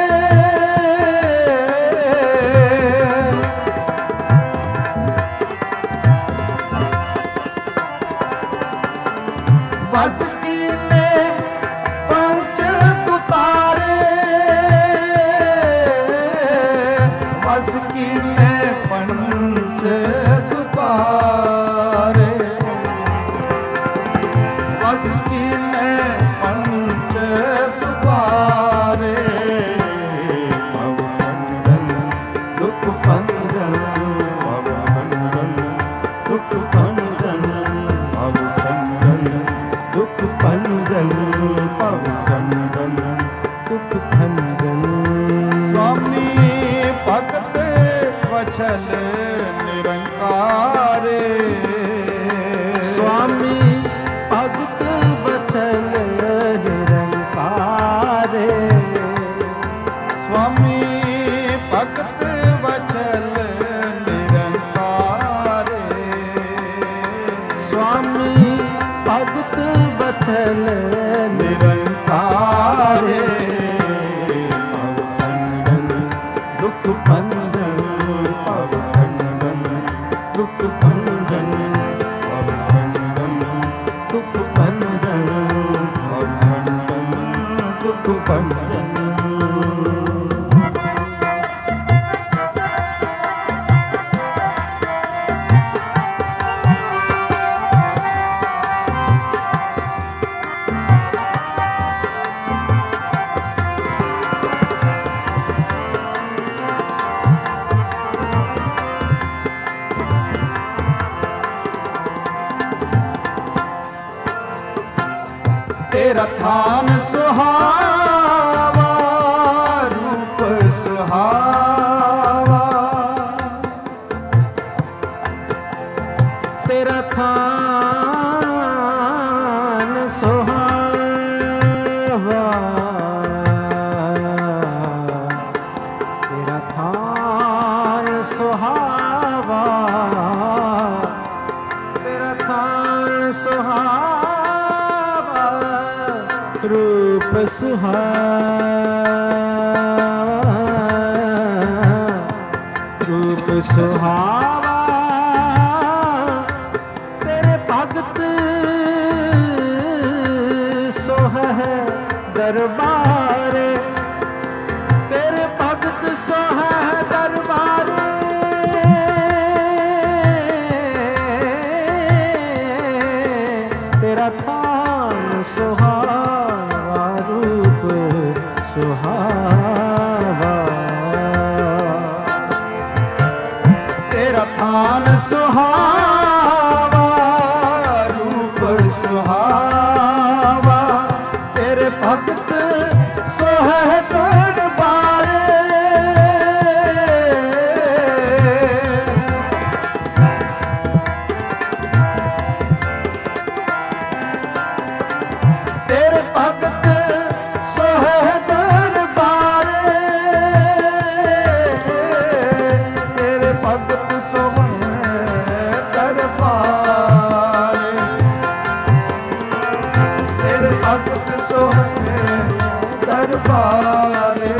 बस कीने पंच दुतारे बस कीने पंच दुतारे बस कीने पंच दुतारे भवखंडन दुख भंजन भवखंडन दुख भंजन भवखंडन दुख भंजन भवखंडन दुख भंजन स्वामी भगत वचन निरंकारे स्वामी भगत बचल निरंकारे दुख भंजन अवखंडन दुख भंजन अवखंडन दुख भंजन अवखंडन दुख भंजन। तेरा थान सुहावा रूप सुहावा तेरा थान सुहावा तेरा थान सुहावा तेरा थान सुहावा रूप सुहावा रूप सुहावा तेरे भगत सोह है दरबारे तेरे भगत सोह है दरबारे तेरा थान सुहावा रूप सुहावा तेरा थान सुहावा रूप सुहावा तेरे भक्त सोह दरबारे तेरे भक्त सोह दरबारे तेरे भक्त सोह दरबारे तेरे भक्त सोह दरबारे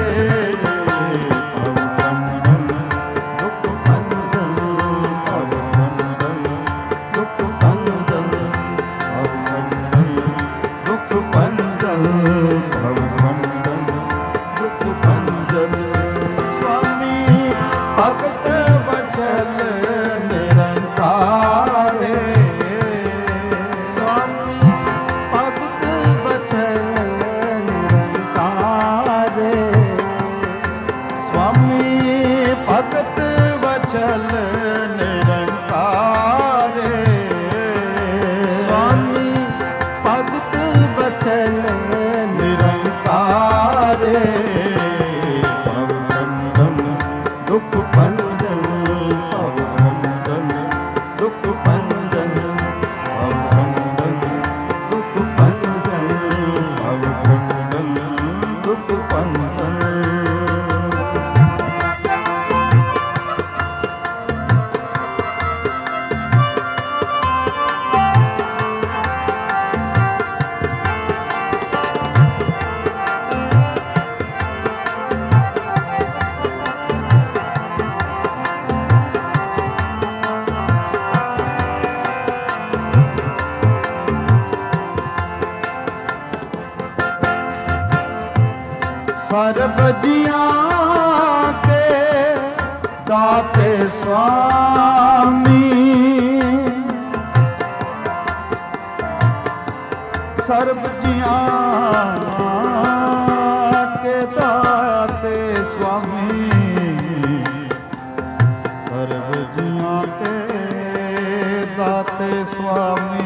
दुख भंजन अवखंडन दुख भंजन अवखंडन दुख भंजन अवखंडन दुख भंजन। स्वामी भक्त वचल निरंकारे स्वामी भगत बचल निरंकारे स्वामी भक्त वचल निरंकारे स्वामी भगत बचल निरंकारे अवखंडन दुख भंजन अवखंडन दुख भंजन अवखंडन दुख भंजन अवखंडन दुख भंजन। सर्ब जियां के दाते स्वामी सर्ब जियां के दाते स्वामी सर्ब जियां के दाते स्वामी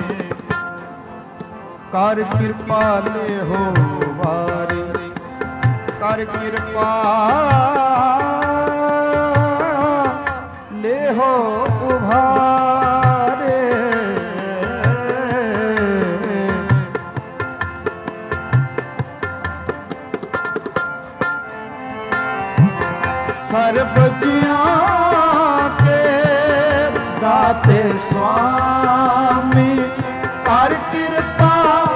कर कृपा ले हो वारी कर कृपा ले हो उभारे सर्ब जियां के दाते स्वामी कर कृपा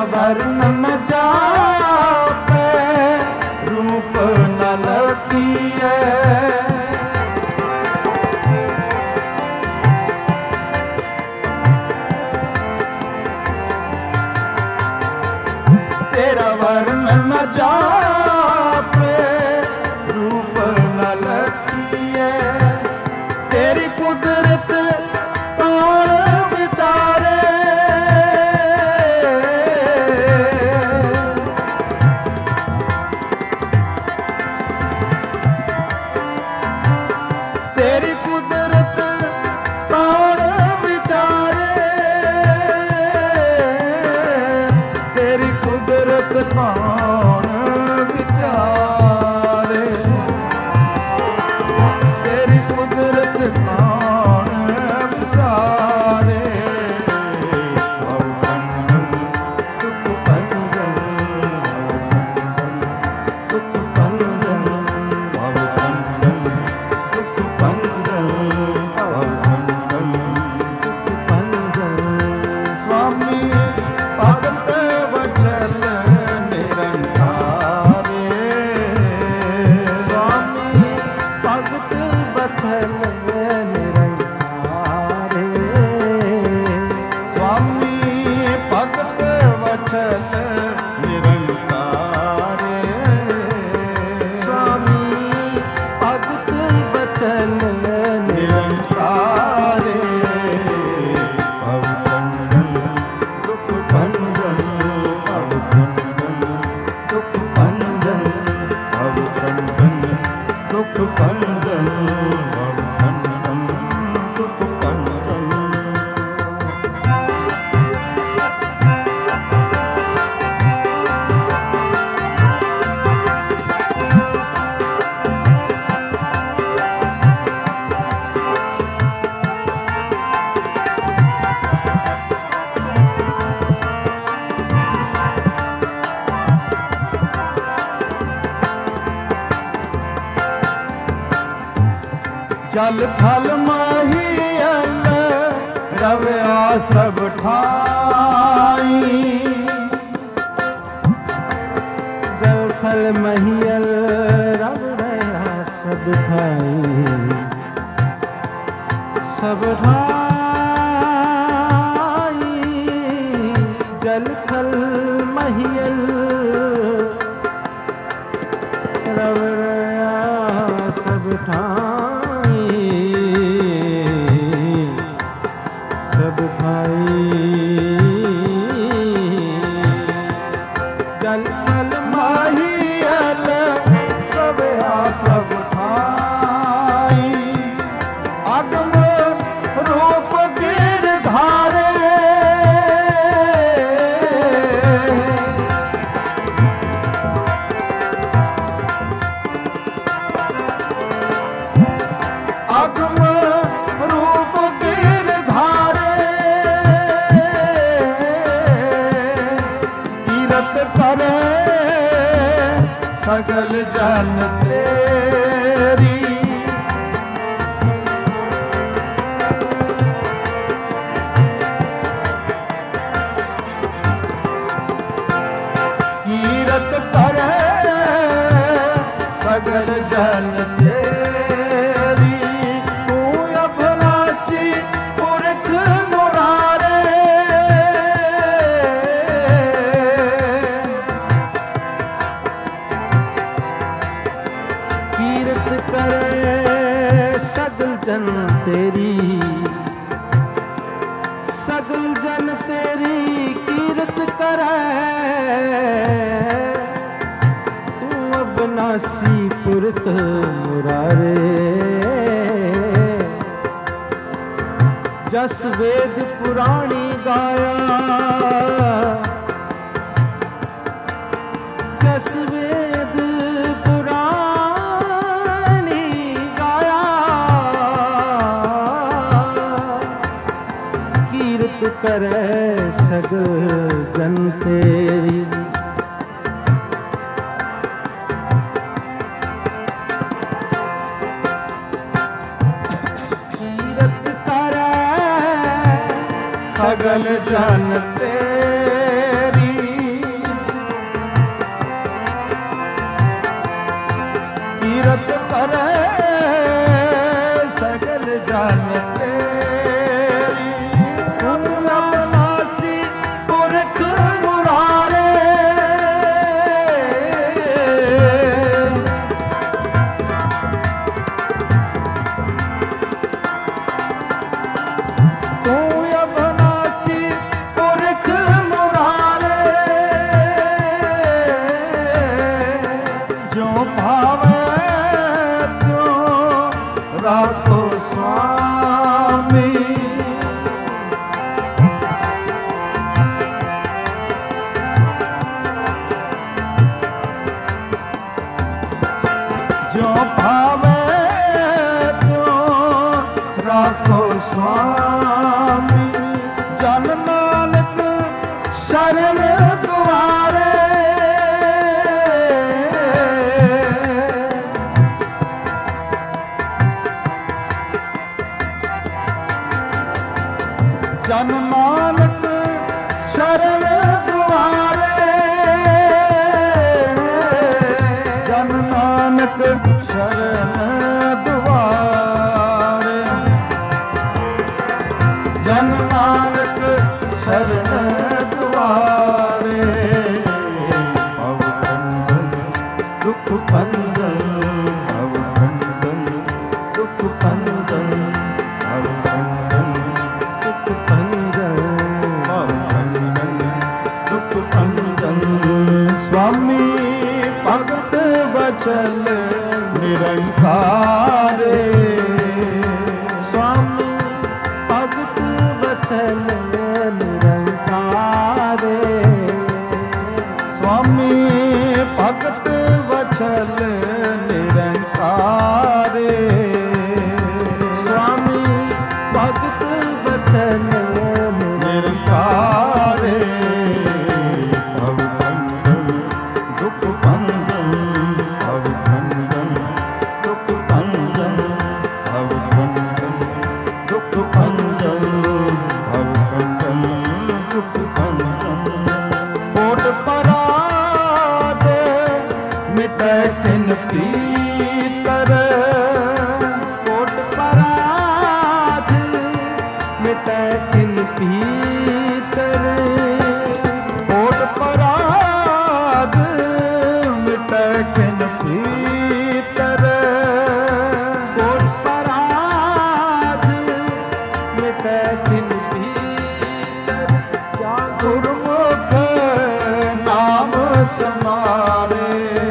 वर्ण न जापे रूप न लखिए तेरा वर्ण न जापे रूप न लखिए तेरी कुदरत कौन विचारे तेरी कुदरत कौन विचारे तेरी कुदरत कौन विचारे तेरी कुदरत कौन विचारे दुख भंजन दुख भंजन भव भंजन दुख भंजन भव भंजन दुख भंजन स्वामी भगत वचन निरंकारे स्वामी भगत वचन निरंकारे स्वामी भगत वचन निरंकारे स्वामी भगत वचन निरंकारे भव भंजन दुख भंजन भव भंजन दुख भंजन भव भंजन दुख भंजन भव भंजन दुख भंजन जल थल महियल रव्या सब ठाई जल थल महियल रव रहा सब ठाई सब ठाई जल थल महियल रव रहा सब ठाई सब ठाई जल थल महियल रव्या सब ठाई अगम रूप गिरधारे अगम रूप गिरधारे कीरत करे सगल जन तेरी कीरत करे सगल जन तेरी तू अभनासी पुरख मुरारे कीरत करे सगल जन तेरी सगल जन तेरी कीरत करे तू अबनासी पुरख मुरारे जस वेद पुराणी गाया जस वेद पुराणी गाया कीरत करे सगल जन तेरी सगल जन तेरी ਜਨ ਤੇਰੀ ਤੂੰ ਅਬਨਾਸੀ ਪੁਰਖ ਮੁਰਾਰੇ ਤੂੰ ਅਬਨਾਸੀ ਪੁਰਖ ਮੁਰਾਰੇ ਜੋ ਭਾਵੇ ਤਿਉ ਰਾਖੋ ਸੁਆਮੀ ਜੋ ਭਾਵੇ ਤਿਉ ਰਾਖੋ ਸੁਆਮੀ ਜਨ ਨਾਨਕ ਸ਼ਰਨ ਦੁਆਰੇ ਜਨ ਨਾਨਕ ਸ਼ਰਨ ਦੁਆਰੇ ਜਨ ਨਾਨਕ ਸ਼ਰਨ ਦੁਆਰੇ ਜਨ ਨਾਨਕ ਸ਼ਰਨ ਦੁਆਰੇ ਭਵ ਖੰਡਨ ਦੁਖ ਭੰਜਨ ਭਵ ਖੰਡਨ ਦੁਖ ਭੰਜਨ ਭਵ ਖੰਡਨ ਦੁਖ ਭੰਜਨ ਭਵ ਖੰਡਨ ਦੁਖ ਭੰਜਨ ਸੁਆਮੀ ਭਗਤ ਬਚਨ ਨਿਰੰਕਾਰੇ ਸੁਆਮੀ ਭਗਤ ਬਚਨ ਨਿਰੰਕਾਰੇ ਸੁਆਮੀ ਭਗਤ ਬਚਨ ਨਿਰੰਕਾਰੇ ਸੁਆਮੀ ਭਗਤ ਬਚਨ ਨਿਰੰਕਾਰੇ ਭਵ ਖੰਡਨ ਦੁਖ ਭੰਜਨ ਭਵ ਖੰਡਨ ਦੁਖ ਭੰਜਨ ਭਵ ਖੰਡਨ ਦੁਖ ਭੰਜਨ ਭਵ ਖੰਡਨ ਦੁਖ ਭੰਜਨ ਕੋਟ ਪਰਾਦ ਮਿਟੈ ਖਿਨ ਪੀਤਰ ਕੋਟ ਪਰਾਧ ਮਿਟੈ ਖਿਨ ਪੀਤਰ ਕੋਟ ਪਰਾਧ ਮਿਟੈ ਖਿਨ ਪੀਤਰ ਕੋਟ ਪਰਾਧ ਮਿਟੈ ਖਿਨ ਪੀਤਰ ਜਾ ਗੁਰਮੁਖ ਨਾਮ ਸਮਾਰੇ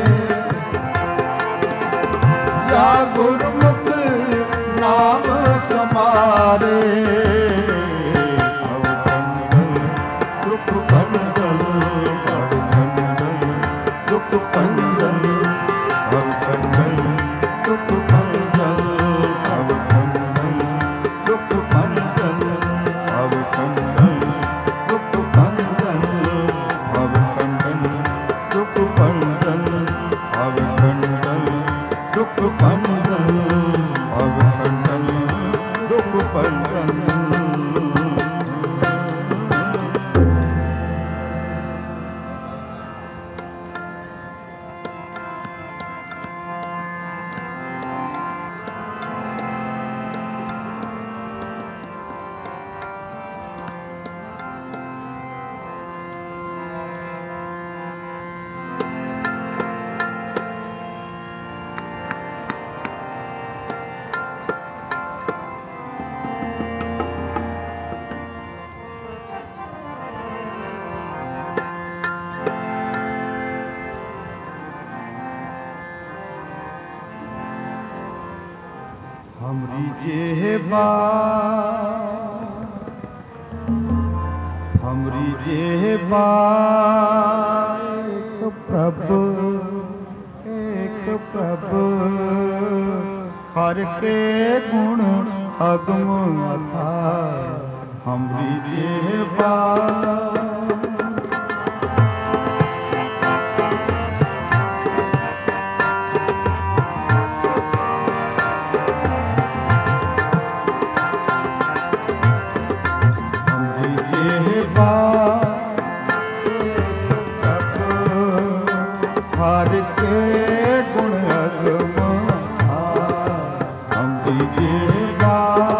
ਜਾ ਗੁਰਮੁਖ ਨਾਮ ਸਮਾਰੇ ਭਵ ਖੰਡਨ ਦੁਖ ਭੰਜਨ ਭਵ ਖੰਡਨ ਦੁਖ ਭੰਜਨ ਭਵ ਖੰਡਨ ਦੁਖ ਭੰਜਨ ਭਵ ਖੰਡਨ ਦੁਖ ਭੰਜਨ ਭਵ ਖੰਡਨ ਦੁਖ ਭੰਜਨ ਭਵ ਖੰਡਨ ਦੁਖ ਭੰਜਨ ਭਵ ਖੰਡਨ ਦੁਖ ਭੰਜਨ ਭਵ ਖੰਡਨ ਦੁਖ ਭੰਜਨ हमरी जेहबा हमरी जेहबा एक प्रभु एक प्रभु हर के गुण अगम अथाह हमरी जेहबा हर के गुण अगम हमरी जेहबा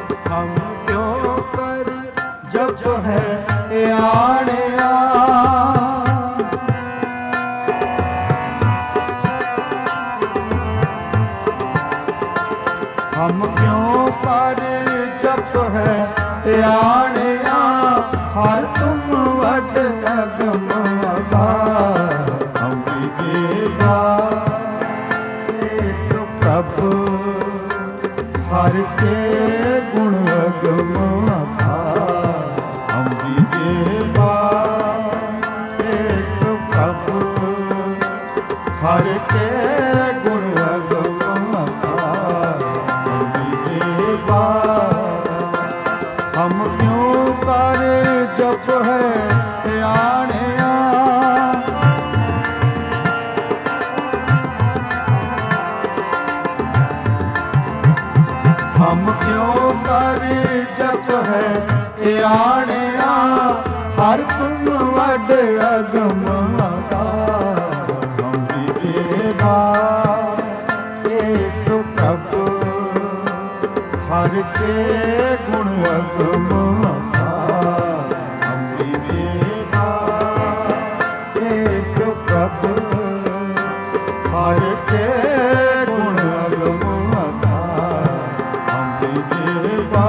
ਹਮ ਕਿਉ ਕਰ ਜਪ ਹੈ ਆਣਿਆ। ਹਮ ਕਿਉ ਕਰ ਜਪ ਹੈ ਆਣਿਆ। ਹਰ ਤੁਮ ਵੱਡ ਅਗਮ ਅਗਾਧ। ਹਮ ਜੀਵਾ ਏਕ ਪ੍ਰਭ ਹਰ ਕੇ ਗੁਣ ਅਗਮ ਅਗਾਧ। ਹਮ ਜੀਵਾ ਏਕ ਪ੍ਰਭ ਹਰ ਕੇ ਗੁਣ ਅਗਮ ਅਗਾਧ। ਹਮ ਕਿਉ ਕਰ ਜਪ ਹੈ ਆਣਿਆ। ਹਮ ਕਿਉ ਕਰ ਜਪ ਹੈ ਆਣਿਆ। ਹਰ ਤੁਮ ਵੱਡ ਅਗਮ ਅਗਾਧ। ਹਮ ਜੀਵਾ ਏਕ ਪ੍ਰਭ ਹਰ ਕੇ ਗੁਣ ਅਗਮ ਅਗਾਧ। ਹਮ ਜੀਵਾ ਏਕ ਪ੍ਰਭ ਹਰ ਕੇ ਗੁਣ ਅਗਮ ਅਗਾਧ। ਹਮ ਜੀਵਾ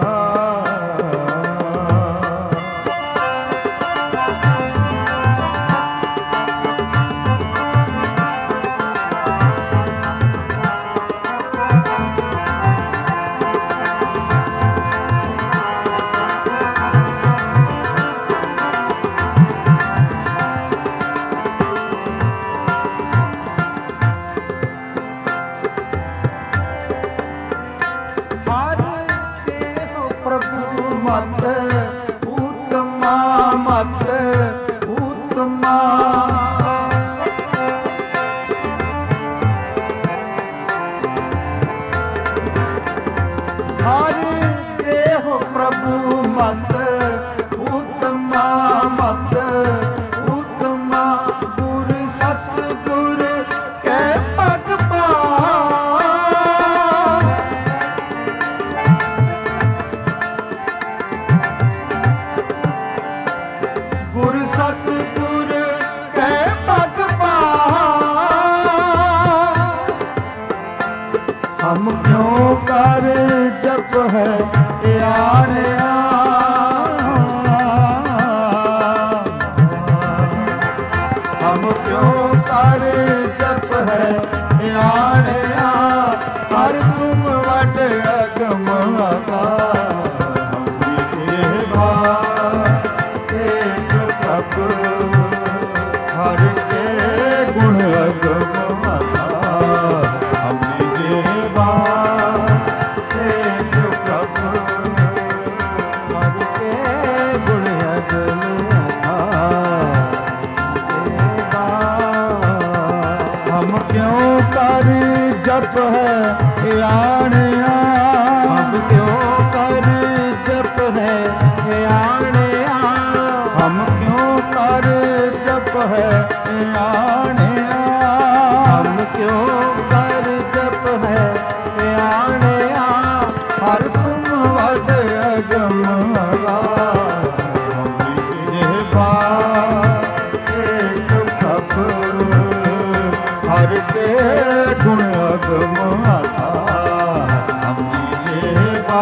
ਮਤ ਉਤਮਾ ਮਤ ਉਤਮਾ। ਹਰ ਦੇਹ ਪ੍ਰਭੂ ਮਤ ਉਤਮਾ ਮਤ ਉਤਮਾ। ਗੁਰ ਸਤਿਗੁਰ ਕੈ ਪਗ ਪਾਇਆ। ਗੁਰ ਸਤਿਗੁਰ ਕੈ ਪਗ ਪਾਇਆ। ਹਮ ਕਿਉ ਕਰ ਜਪ ਹੈ ਆਣਿਆ। ਹਮ ਕਿਉ ਕਰ ਜਪ ਹੈ ਆਣਿਆ। ਹਰ ਤੁਮ ਵੱਡ ਅਗਮ ਅਗਾਧ। ਹਮ ਜੀਵਾ ਏਕ ਪ੍ਰਭ ਹਰ ਕੇ ਗੁਣ ਅਗਮ ਅਗਾਧ। ਹਮ ਜੀਵਾ ਏਕ ਪ੍ਰਭ ਹਰ ਕੇ ਗੁਣ ਅਗਮ ਅਗਾਧ। ਹਮ ਕਿਉ ਕਰ ਜਪ ਹੈ ਆਣਿਆ। ਹਮ ਕਿਉ ਕਰ ਜਪ ਹੈ ਆਣਿਆ। ਹਮ ਕਿਉ ਕਰ ਜਪ ਹੈ ਆਣਿਆ। ਹਮ ਕਿਉ ਕਰ ਜਪ ਹੈ ਆਣਿਆ। ਹਰ ਤੁਮ ਵੱਡ ਅਗਮ ਅਗਾਧ। ਹਮ ਜੀਵਾ ਏਕ ਪ੍ਰਭ ਹਰ ਕੇ ਗੁਣ ਅਗਮ ਅਗਾਧ। ਹਮ ਜੀਵਾ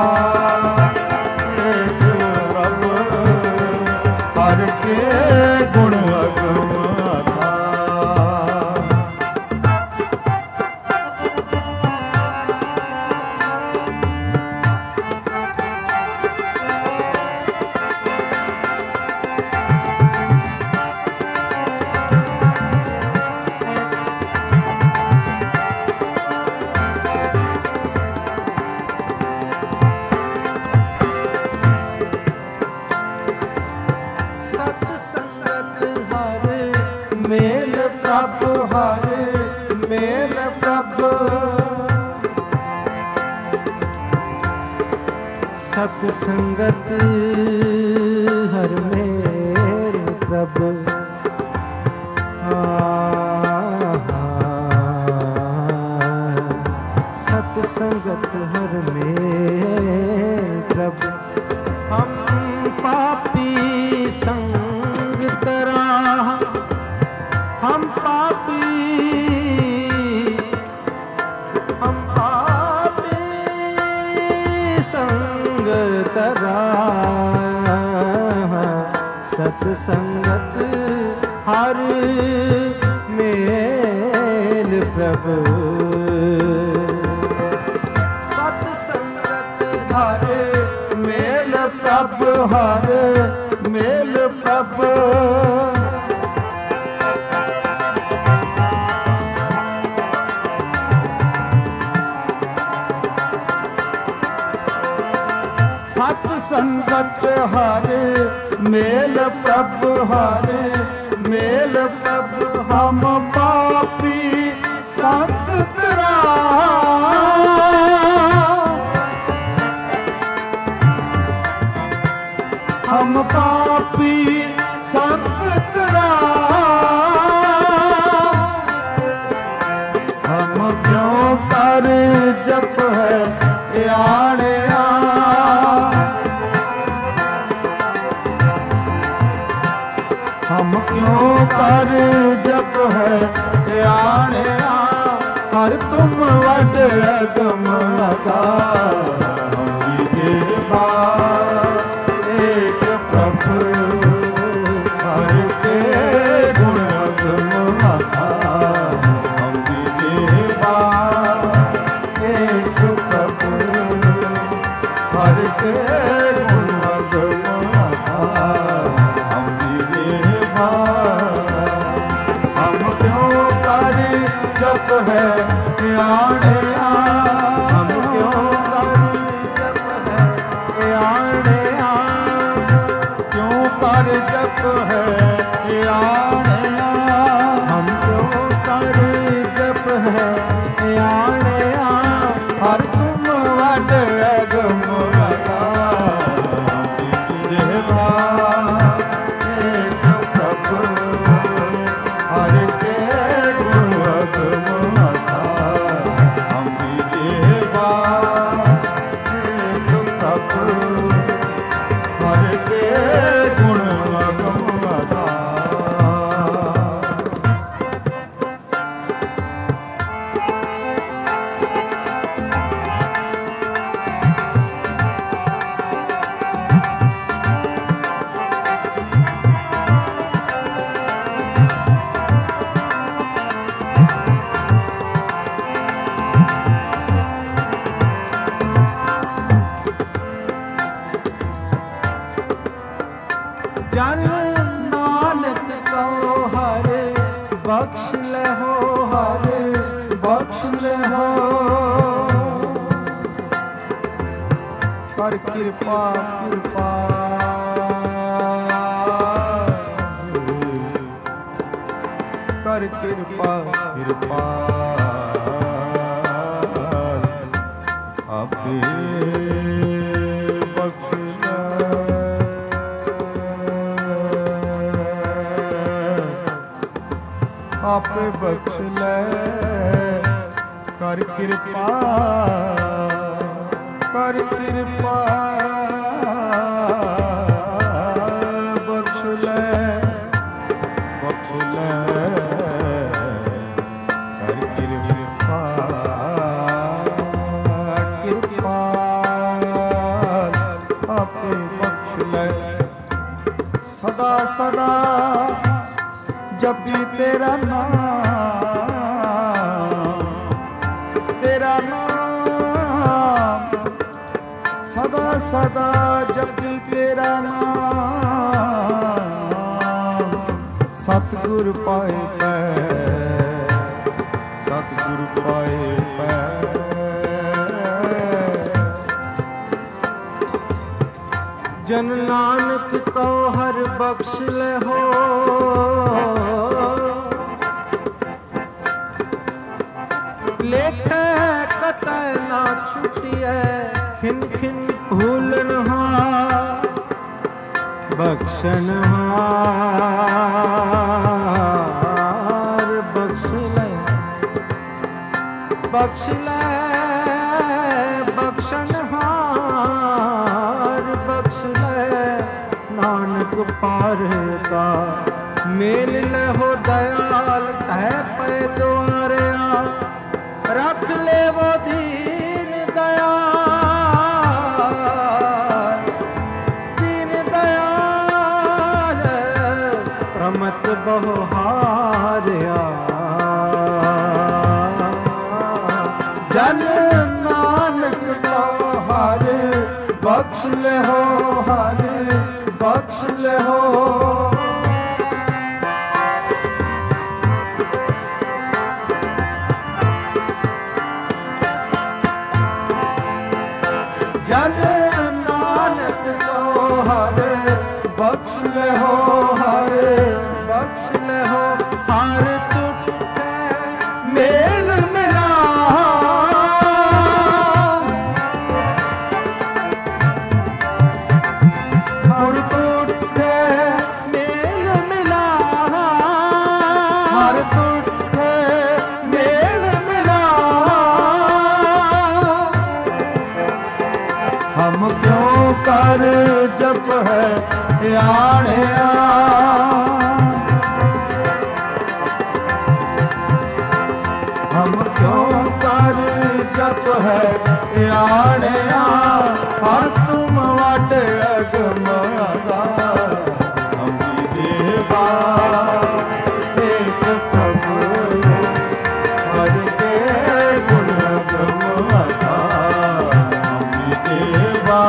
ਏਕ ਪ੍ਰਭ ਹਰ ਕੇ ਗੁਣ ਅਗਮ ਅਗਾਧ। ਮੇਲ ਪ੍ਰਭ ਹਰ ਮੇਲ ਪ੍ਰਭ। ਸਤ ਸੰਗਤ ਹਰ ਮੇਲ ਪ੍ਰਭ। ਸਤ ਸੰਗਤ ਹਰ ਮੇਲ सत संगत हर मेल प्रभु सत संगत हर मेल प्रभु हर मेल प्रभु सत संगत हर मेल प्रभु हर मेल प्रभु हम पापी संत तेरा हम पापी संत तेरा हम क्यों कर जप है आने हम क्यों कर जप है आने हर तुम वड अगम अगार एक प्रभु हर के गुण अगम अगार हम जीवा एक प्रभु हर के गुण अगम अगार हम क्यों कर जप है आने हम क्यों कर जप है आने क्यों कर जप है आने हम क्यों कर जप है आने हर तुम वड अगम जन नानक को हर बख्श ले हो हर बख्श ले हो कर कृपा कृपा कर कृपा कृपा आपे आपे बख्श ले कर कृपा कर कृपा बख्श ले बख्श ले कर कृपा कृपा आपे बख्श ले सदा सदा जब भी तेरा नाम तेरा नाम सदा सदा जब भी तेरा नाम सतगुर पाए पै सतगुर पाए पै जन नानक को हर बख्श ले हो लेख कतय ना छुटिए खिन खिन भूलन हार बख्शन हार बख्श ले बख्श ले बख्शन हार बख्श ले नानक पार का मेल ले हो दयाल है पे द्वारे रख ले वो दीन दयाल दीन दयाल ਬਹੁ ਹਾਰਿਆ। ਜਨ ਨਾਨਕ ਕੋ ਹਰ ਬਖਸ਼ ਲਿਓ, ਹਰ ਬਖਸ਼ ਲਿਓ। ਜਨ ਨਾਨਕ ਕੋ ਹਰ ਬਖਸ਼ ਲਿਓ, ਹਰ ਬਖਸ਼ ਲਿਓ। ਹਰ ਟੁੱਟੇ ਮੇਲ ਮਿਲਾ, ਹਰ ਟੁੱਟੇ ਮੇਲ ਮਿਲਾ, ਹਰ ਟੁੱਟੇ ਮੇਲ ਮਿਲਾ। ਹਮ ਕਿਉਂ ਕਰ ਜਪ ਹੈ ਆਣਿਆ, ਹਮ ਕਿਉਂ ਕਰ ਜਪ ਹੈ ਆਣਿਆ। ਹਰ ਤੁਮ ਵਟ ਅਗਮ ਅਗਾਧ, ਹਮਰੀ ਦੇਵਾ ਏਕ ਪ੍ਰਭੂ। ਹਰ ਕੇ ਗੁਣ ਅਗਮ ਅਗਾਧ, ਹਮਰੀ ਦੇਵਾ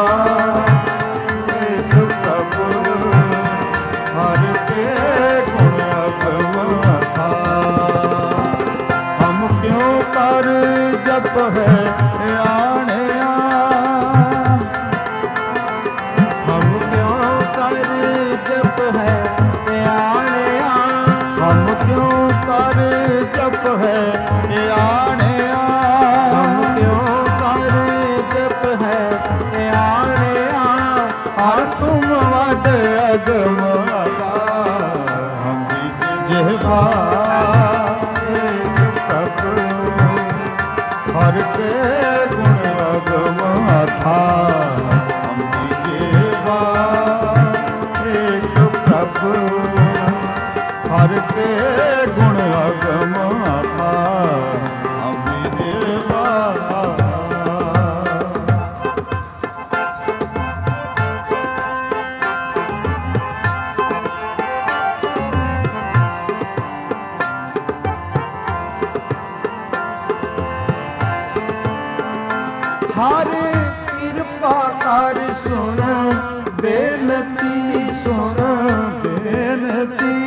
ਏਕ ਪ੍ਰਭੂ। ਹਰ ਕੇ ਗੁਣ ਅਗਮ ਅਗਾਧ। ਹਮ ਕਿਉਂ ਕਰ ਜਪ ਹੈ ਆਣਿਆ, ਹਮ ਕਿਉਂ ਕਰ ਜਪ ਹੈ ਆਣਿਆ। ਹਮ ਕਿਉਂ ਕਰ ਜਪ ਹੈ ਆਣਿਆ। ਹਮ ਕਿਉਂ ਕਰ ਜਪ ਹੈ ਆਣਿਆ। ਹਰ ਤੁਮ ਵਡ ਅਗਮ ਅਗਾਧ, ਹਮਰੀ ਜਿਹਵਾ ਏਕ ਪ੍ਰਭੂ। ਹਰ ਕੇ ਗੁਣ ਅਗਮ ਅਥਾਹ, ਹਮਰੀ ਜਿਹਵਾ ਏਕ ਪ੍ਰਭੂ। ਹਰ ਕੇ ਗੁਣ ਅਗਮ ਅਥਾਹ, ਹਮਰੀ ਜਿਹਵਾ। ਹਰ ਕਿਰਪਾ ਕਰ ਸੁਣ ਬੇਨਤੀ, ਸੁਣ ਬੇਨਤੀ।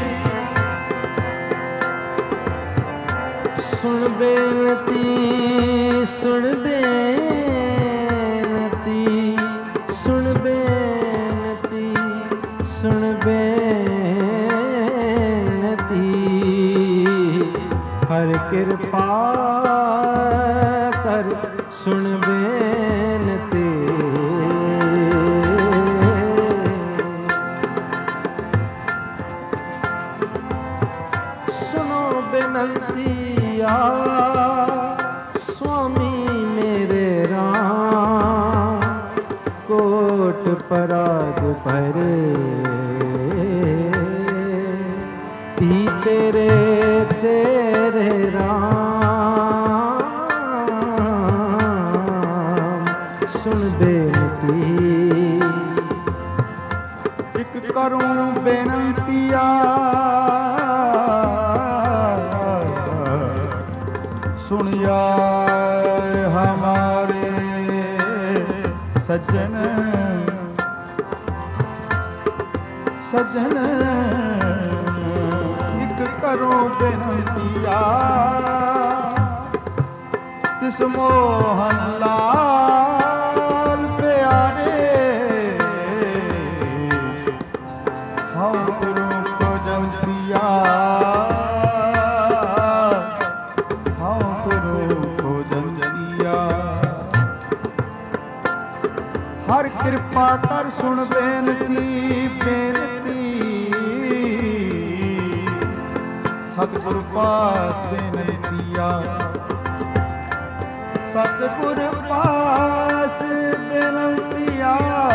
ਸੁਣ ਬੇਨਤੀ, ਸੁਣ ਬੇਨਤੀ, ਸੁਣ ਬੇਨਤੀ, ਸੁਣ ਬੇਨਤੀ। ਹਰ ਕਿਰਪਾ ਕਰ ਸੁਣ ਬੇਨਤੀ। ਸੁਣੋ ਬੇਨੰਤੀਆ ਸੁਆਮੀ ਮੇਰੇ ਰਾਮ। ਕੋਟ ਪਰਾਗ ਭਰੇ ਪੀ ਤੇਰੇ ਤੇਰੇ ਰਾਮ। ਸੁਣ ਬੇਨਤੀ, ਇਕ ਕਰੂੰ ਬੇਨੰਤੀਆ ਸੁਣ ਯਾਰ ਹਮਾਰੇ ਸੱਜਣ। ਸੱਜਣ ਇਕ ਕਰੂੰ ਬੇਨੰਤੀਆ, ਤਿਸ ਮੋਹਨ ਲਾਲ ਪਿਆਰੇ। ਹਉ ਗੁਰੂ ਕੋ ਜੰਤੀਆ, ਹਉ ਗੁਰੂ ਕੋ ਜੰਤੀਆ। ਹਰ ਕਿਰਪਾ ਕਰ ਸੁਣ ਬੇਨਤੀ, ਬੇਨਤੀ। ਸਤਿਗੁਰ ਪਾਸ ਬੇਨਤੀਆ, ਸਤਿਗੁਰ ਪਾਸ ਬੇਨਤੀਆ।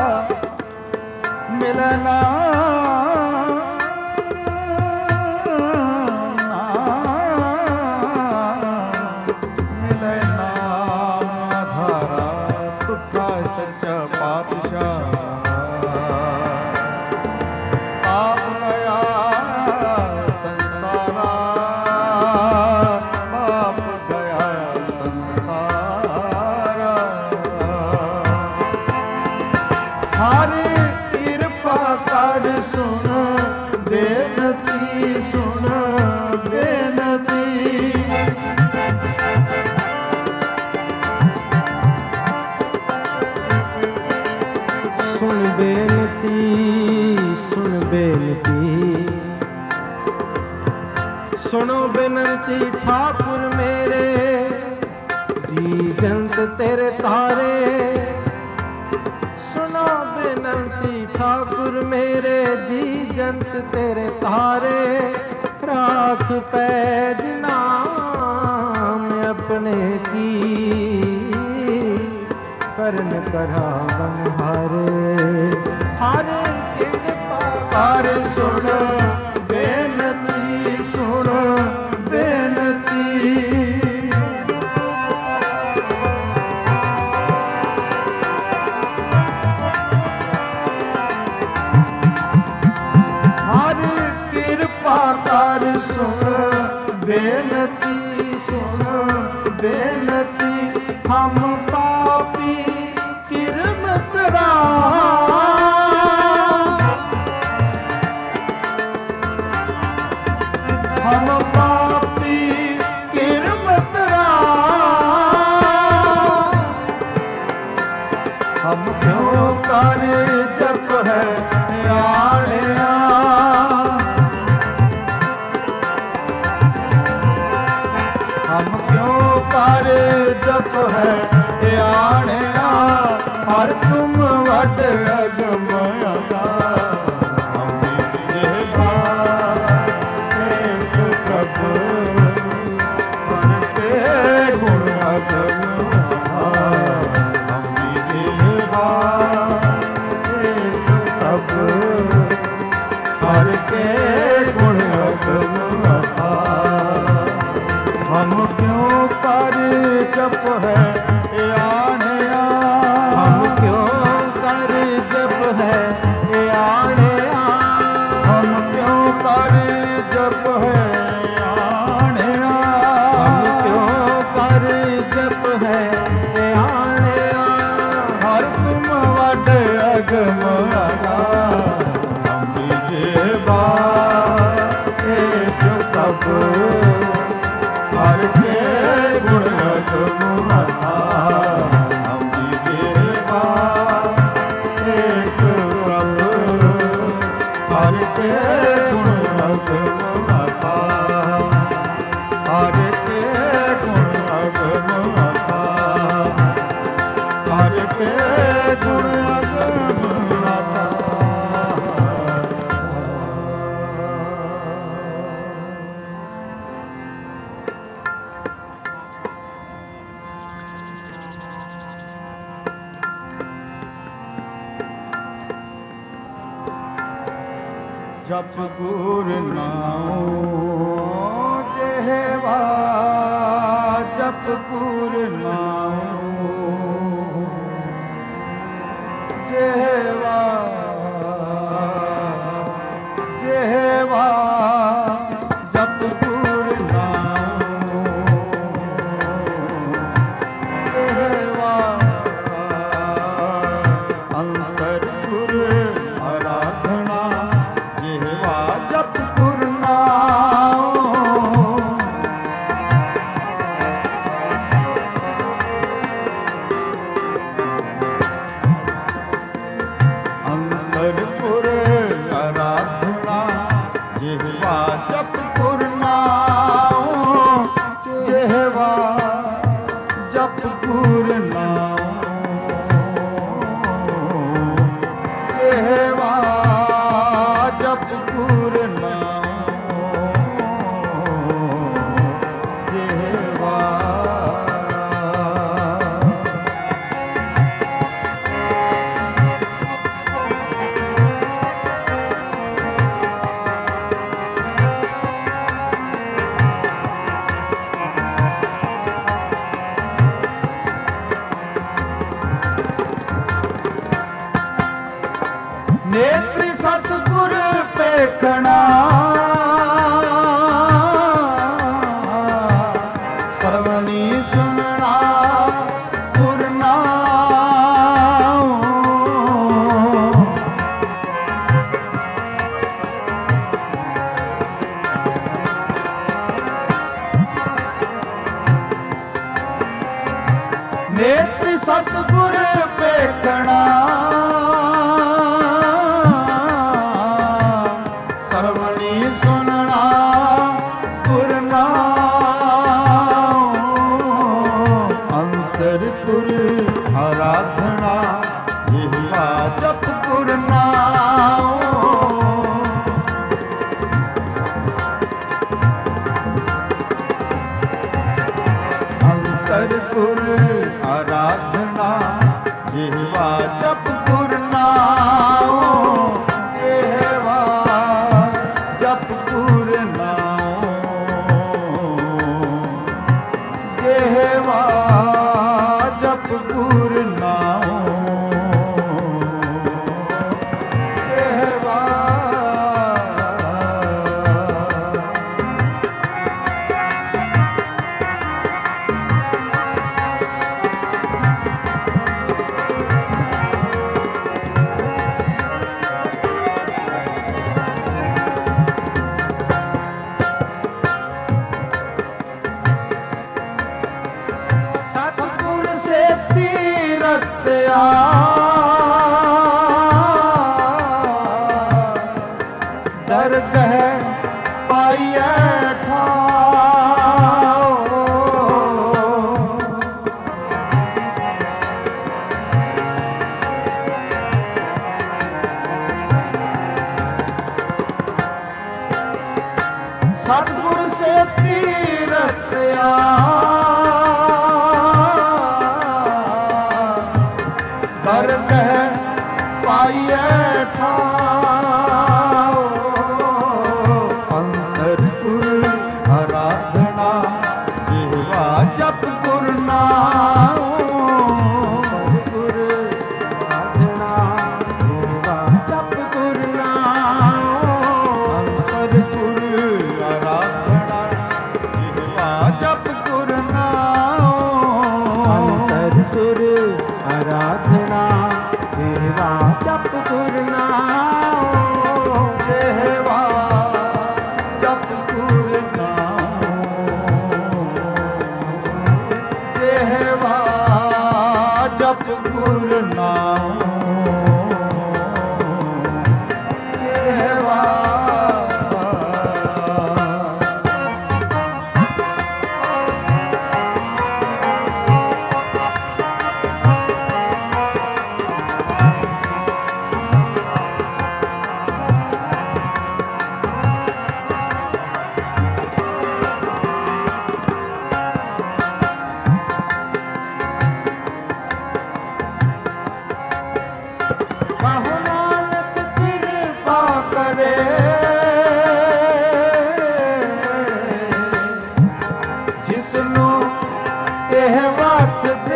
ਮਿਲਣਾ ਮਿਲਣਾ ਆਧਾਰਾ ਤੁਠਾ ਸੱਚਾ ਪਾਤਸ਼ਾਹ। ਆਪ ਗਿਆ ਹਰਿ ਕਿਰਪਾ ਕਰ ਸੁਣ ਬੇਨਤੀ, ਸੁਣ ਬੇਨਤੀ। ਸੁਣ ਬੇਨਤੀ, ਸੁਣ ਬੇਨਤੀ, ਸੁਣੋ ਬੇਨਤੀ ਠਾਕੁਰ ਮੇਰੇ, ਜੀ ਜੰਤ ਤੇਰੇ ਤਾਰੇ। ਸੁਣੋ ਬੇਨਤੀ ਠਾਕੁਰ ਮੇਰੇ, ਜੀ ਜੰਤ ਤੇਰੇ ਤਾਰੇ। ਰਾਖ ਪੈਜ ਨਾਮ ਆਪਣੇ ਕੀ, ਕਰਨ ਕਰਾਵਨ ਹਾਰੇ। ਹਾਰੇ ਕਿਰਪਾ ਕਰ ਸੁਣ ਬੇਨਤੀ, ਸੁਣ ਬੇਨਤੀ। ਹਰਿ ਕਿਰਪਾ ਕਰ ਸੁਣ ਬੇਨਤੀ, ਸੁਣ ਬੇਨਤੀ। ਹਮ ਪਾਪੀ ਕਿਰਮਤ ਰਾਮ, ਹਮ ਪਾਪੀ ਕਿਰਮਤ ਰਾਮ। ਹਮ ਕਿਉ ਕਰ ਜਪ ਹੈ ਆਣਿਆ, ਹਮ ਕਿਉ ਕਰ ਜਪ ਹੈ ਆਣਿਆ। ਹਰ ਤੁਮ ਵਡ ਅਗਮ ਅਗਾਧ, ਹਮੇ ਜਿਹਵਾ ਏਕ ਪ੍ਰਭ। ਹਰ ਕੇ ਗੁਣ ਅਗਮ ਅਗਾਧ, ਹਮੇ ਜਿਹਵਾ ਏਕ ਪ੍ਰਭ। ਹਰ ਕੇ ਗੁਣ ਅਗਮ ਅਗਾਧ। ਹਮ ਕਿਉ ਕਰ ਜਪ ਹੈ ਆਣਿਆ, ਹਮ ਕਿਉ ਕਰ ਜਪ ਹੈ ਆਣਿਆ। ਹਮ ਕਿਉ ਕਰ ਜਪ ਹੈ ਆਣਿਆ। ਹਮ ਕਿਉ ਕਰ ਜਪ ਹੈ ਆਣਿਆ। ਹਰ ਤੁਮ ਵਡ ਅਗਮ ਅਗਾਧ, ਹਮੇ ਜਿਹਵਾ ਏਕ ਪ੍ਰਭ। ਹਰ ਕੇ ਗੁਣ ਅਗਮ ਅਗਾਧ, ਹਮੇ ਜਿਹਵਾ ਏਕ ਪ੍ਰਭ। ਹਰ ਕੇ ਗੁਣ ਅਗਮ ਅਗਾਧ, ਹਰ ਕੇ ਗੁਣ ਅਗਮ ਅਗਾਧ। ਹਰ ਕੇ ਗੁਣ ਅਗਮ ਅਗਾਧ। ਜਪ ਗੁਰ ਨਾਉ ਜਿਹਵਾ, ਜਪ ਗੁਰ ਨਾਉ ਜਿਹਵਾ, ਜਿਹਵਾ। ਜਪ ਗੁਰ ਨਾਉ ਜਿਹਵਾ, ਅੰਤਰ ਗੁਰ ਆਰਾਧਨਾ। ਜਿਹਵਾ ਜਪ ਗੁਰ ਨਾਉ, ਅੰਤਰ ਗੁਰ ਆਰਾਧਨਾ। ਜਿਹਵਾ ਜਪ ਗੁਰ ਨਾਉ, ਜਿਹਵਾ ਜਪ ਗੁਰ ਨਾਉ। ਜਿਹਵਾ ਜਪ ਗੁਰ ਨਾਉ, ਜਿਹਵਾ। ਨੇਤਰ ਸਤਿਗੁਰ ਵੇਖਣਾ, ਸਰਵਣੀ ਸੁਣਨਾ ਗੁਰ ਨਾਉ। ਸਤਿਗੁਰ ਸੇਤੀ ਰਤਿਆ ਦਰਗਹ ਪਾਈਐ ਠਾਉ ਅੰਤਰਪੁਰ ਆਰਾਧਨਾ ਜਿਹਵਾ ਜਪ ਗੁਰ ਨਾਮ ਗੁਰ ਆਰਾਧਨਾ ਜਿਹਵਾ ਜਪ ਗੁਰ ਨਾਮ ਅੰਤਰਪੁਰ ਆਰਾਧਨਾ ਜਿਹਵਾ ਜਪ ਗੁਰ ਨਾਮ ਅੰਤਰਪੁਰ ਆਰਾਧਨਾ ਜਿਹਵਾ ਜਪ ਗੁਰ ਨਾਮ ਜਿਹਵਾ ਜਪ ਗੁਰ ਨਾਮ ਜਿਹਵਾ ਜਪ ਗੁਰ ਨਾਮ ਜਿਹਵਾ ਕਹੋ ਨਾਨਕ ਕਿਰਪਾ ਕਰੇ ਜਿਸਨੂੰ ਇਹ ਵਤ ਦੇ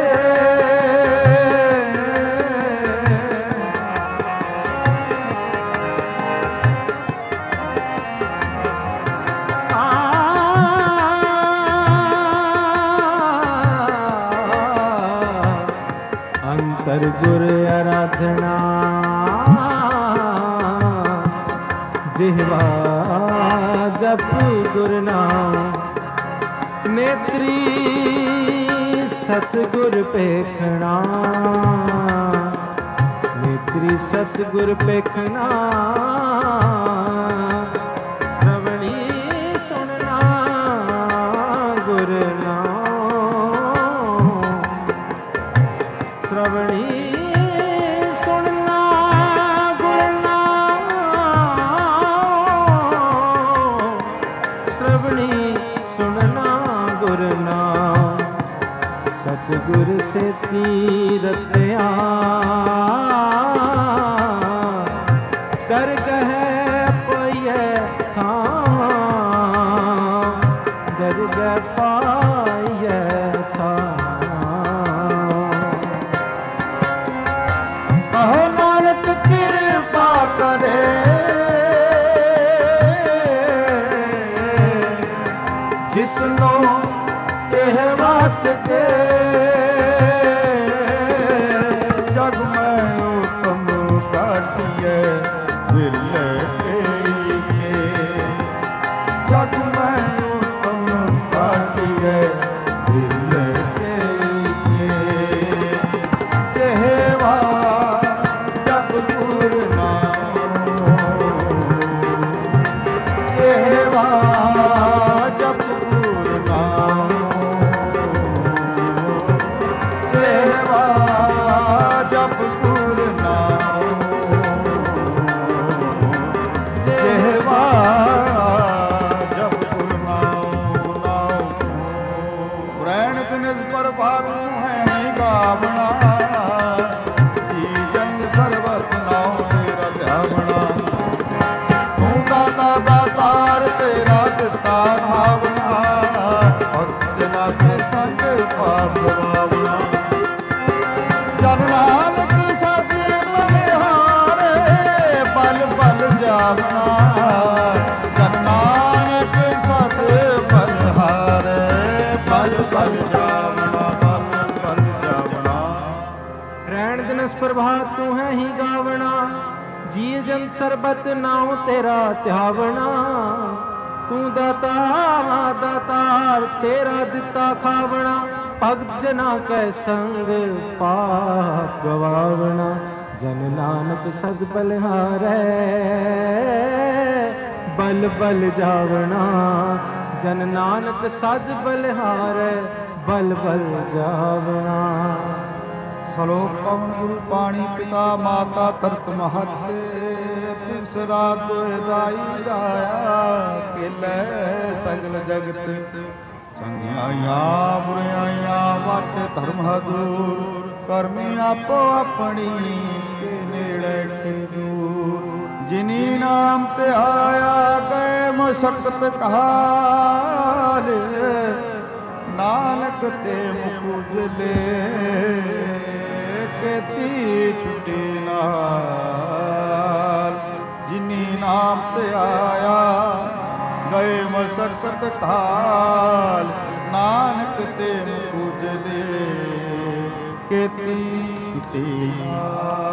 ਅੰਤਰ ਗੁਰ ਆਰਾਧਨਾ ਜਿਹਵਾ ਜਪ ਗੁਰ ਨਾਮ ਨੇਤਰੀ ਸਤਿਗੁਰ ਪੇਖਣਾ ਨੇਤਰੀ ਸਤਿਗੁਰ ਪੇਖਣਾ ਸ਼੍ਰਵਣੀ ਸੁਣਨਾ ਗੁਰ ਨਾਮ ਸ਼੍ਰਵਣੀ ਸੁਣਨਾ ਗੁਰ ਨਾਮ ਸ਼੍ਰਵਣੀ ਸੁਣਨਾ ਗੁਰ ਨਾਮ ਸਤਿਗੁਰ ਸੇਤੀ ਰਤਿਆ ਦਰਗਹ ਪਾਈਐ ਥਾਂ ਦਰਗਹ ਪਾਈਐ ਥਾਂ ਕਹੋ ਨਾਨਕ ਕਿਰਪਾ ਕਰੇ ਜਿਸਨੂੰ ਇਹ ਵਤ ਦੇ ਜਗ ਮੈਂ ਉਤਮ ਕਾਟਿਐ ਵਿਰਲੇ ਏਕੇ ਜਗ ਮੈਂ ਉਤਮ ਕਾਟਿਐ ਵਿਰਲੇ ਏਕੇ ਜਿਹਵਾ ਜਪ ਗੁਰ ਨਾਮ ਜਿਹਵਾ ਜਪ ਗੁਰ ਨਾਮ ਜਿਹਵਾ ਜਪ ਗੁਰ ਨਾਮ ਜਿਹਵਾ ਜਪ ਗੁਰ ਨਾਮ ਨਾਮ ਰਹਿਣ ਤਿਨਿਸ ਪ੍ਰਭਾਤ ਨੂੰ ਹੈ ਨਹੀਂ ਗਾਵਣਾ ਜੀ ਜੰਗ ਸਰਬਤ ਨਾਉ ਤੇਰਾ ਧਿਆਵਣਾ ਤੂੰ ਦਾਤਾ ਦਾਤਾਰ ਤੇਰਾ ਦਿੱਤਾ ਭਾਵਨਾ ਭਗਤ ਜਨਾ ਕੇ ਸੰਗ ਪਾਪ ਗਵਾਵਣਾ ਜਨ ਨਾਨਕ ਸਾਸੇ ਬਲਿਹਾਰੇ ਬਲ ਬਲ ਜਾਵਣਾ ਜਨ ਨਾਨਕ ਸਾਸੇ ਬਲਿਹਾਰੇ ਬਲ ਬਲ ਜਾਵਣਾ ਬਲ ਬਲ ਜਾਵਣਾ ਰਹਿਣ ਦਿਨਸ ਪ੍ਰਭਾਤ ਤੂੰ ਹੈ ਹੀ ਗਾਵਣਾ ਜੀ ਜਨ ਸਰਬਤ ਨਾਉ ਤੇਰਾ ਧਿਆਵਣਾ ਤੂੰ ਦਾਤਾ ਦਾਤਾਰ ਤੇਰਾ ਦਿੱਤਾ ਖਾਵਣਾ ਭਗਤ ਜਨਾ ਕੈ ਸੰਗ ਪਾਪ ਗਵਾਵਣਾ ਜਨ ਨਾਨਕ ਸਦ ਬਲਿਹਾਰੈ ਬਲ ਬਲ ਜਾਵਣਾ ਜਨ ਨਾਨਕ ਸਦ ਬਲਿਹਾਰੈ ਬਲ ਬਲ ਜਾਵਣਾ ਸਲੋਕ ਪਵਨ ਗੁਰੂ ਪਾਣੀ ਪਿਤਾ ਮਾਤਾ ਤਰਤ ਮਹਤ ਦੂਸਰਾ ਤੋਇ ਦਾਈ ਗਾਇਆ ਕੇਲੇ ਸਗਲ ਜਗਤ ਚੰਗਿਆਈਆਂ ਬੁਰਾਈਆਂ ਵਟ ਧਰਮ ਹਦੂਰ ਕਰਮੀ ਆਪੋ ਆਪਣੀ ਕੇ ਨੇੜੇ ਕੇ ਦੂਰ ਜਿਨੀ ਨਾਮ ਤੇ ਆਇਆ ਗਏ ਮਸਕਤ ਕਾਲ ਨਾਨਕ ਤੇ ਮੁਕੁਜਲੇ ਕੇਤੀ ਛੁਟੀ ਨਾਲ ਜਿਨੀ ਨਾਮ ਤੇ ਆਇਆ ਗਏ ਮਸਕਤ ਕਾਲ ਨਾਨਕ ਤੇ ਮੁਕੁਜਲੇ ਕੇਤੀ ਛੁਟੀ ਨਾਲ।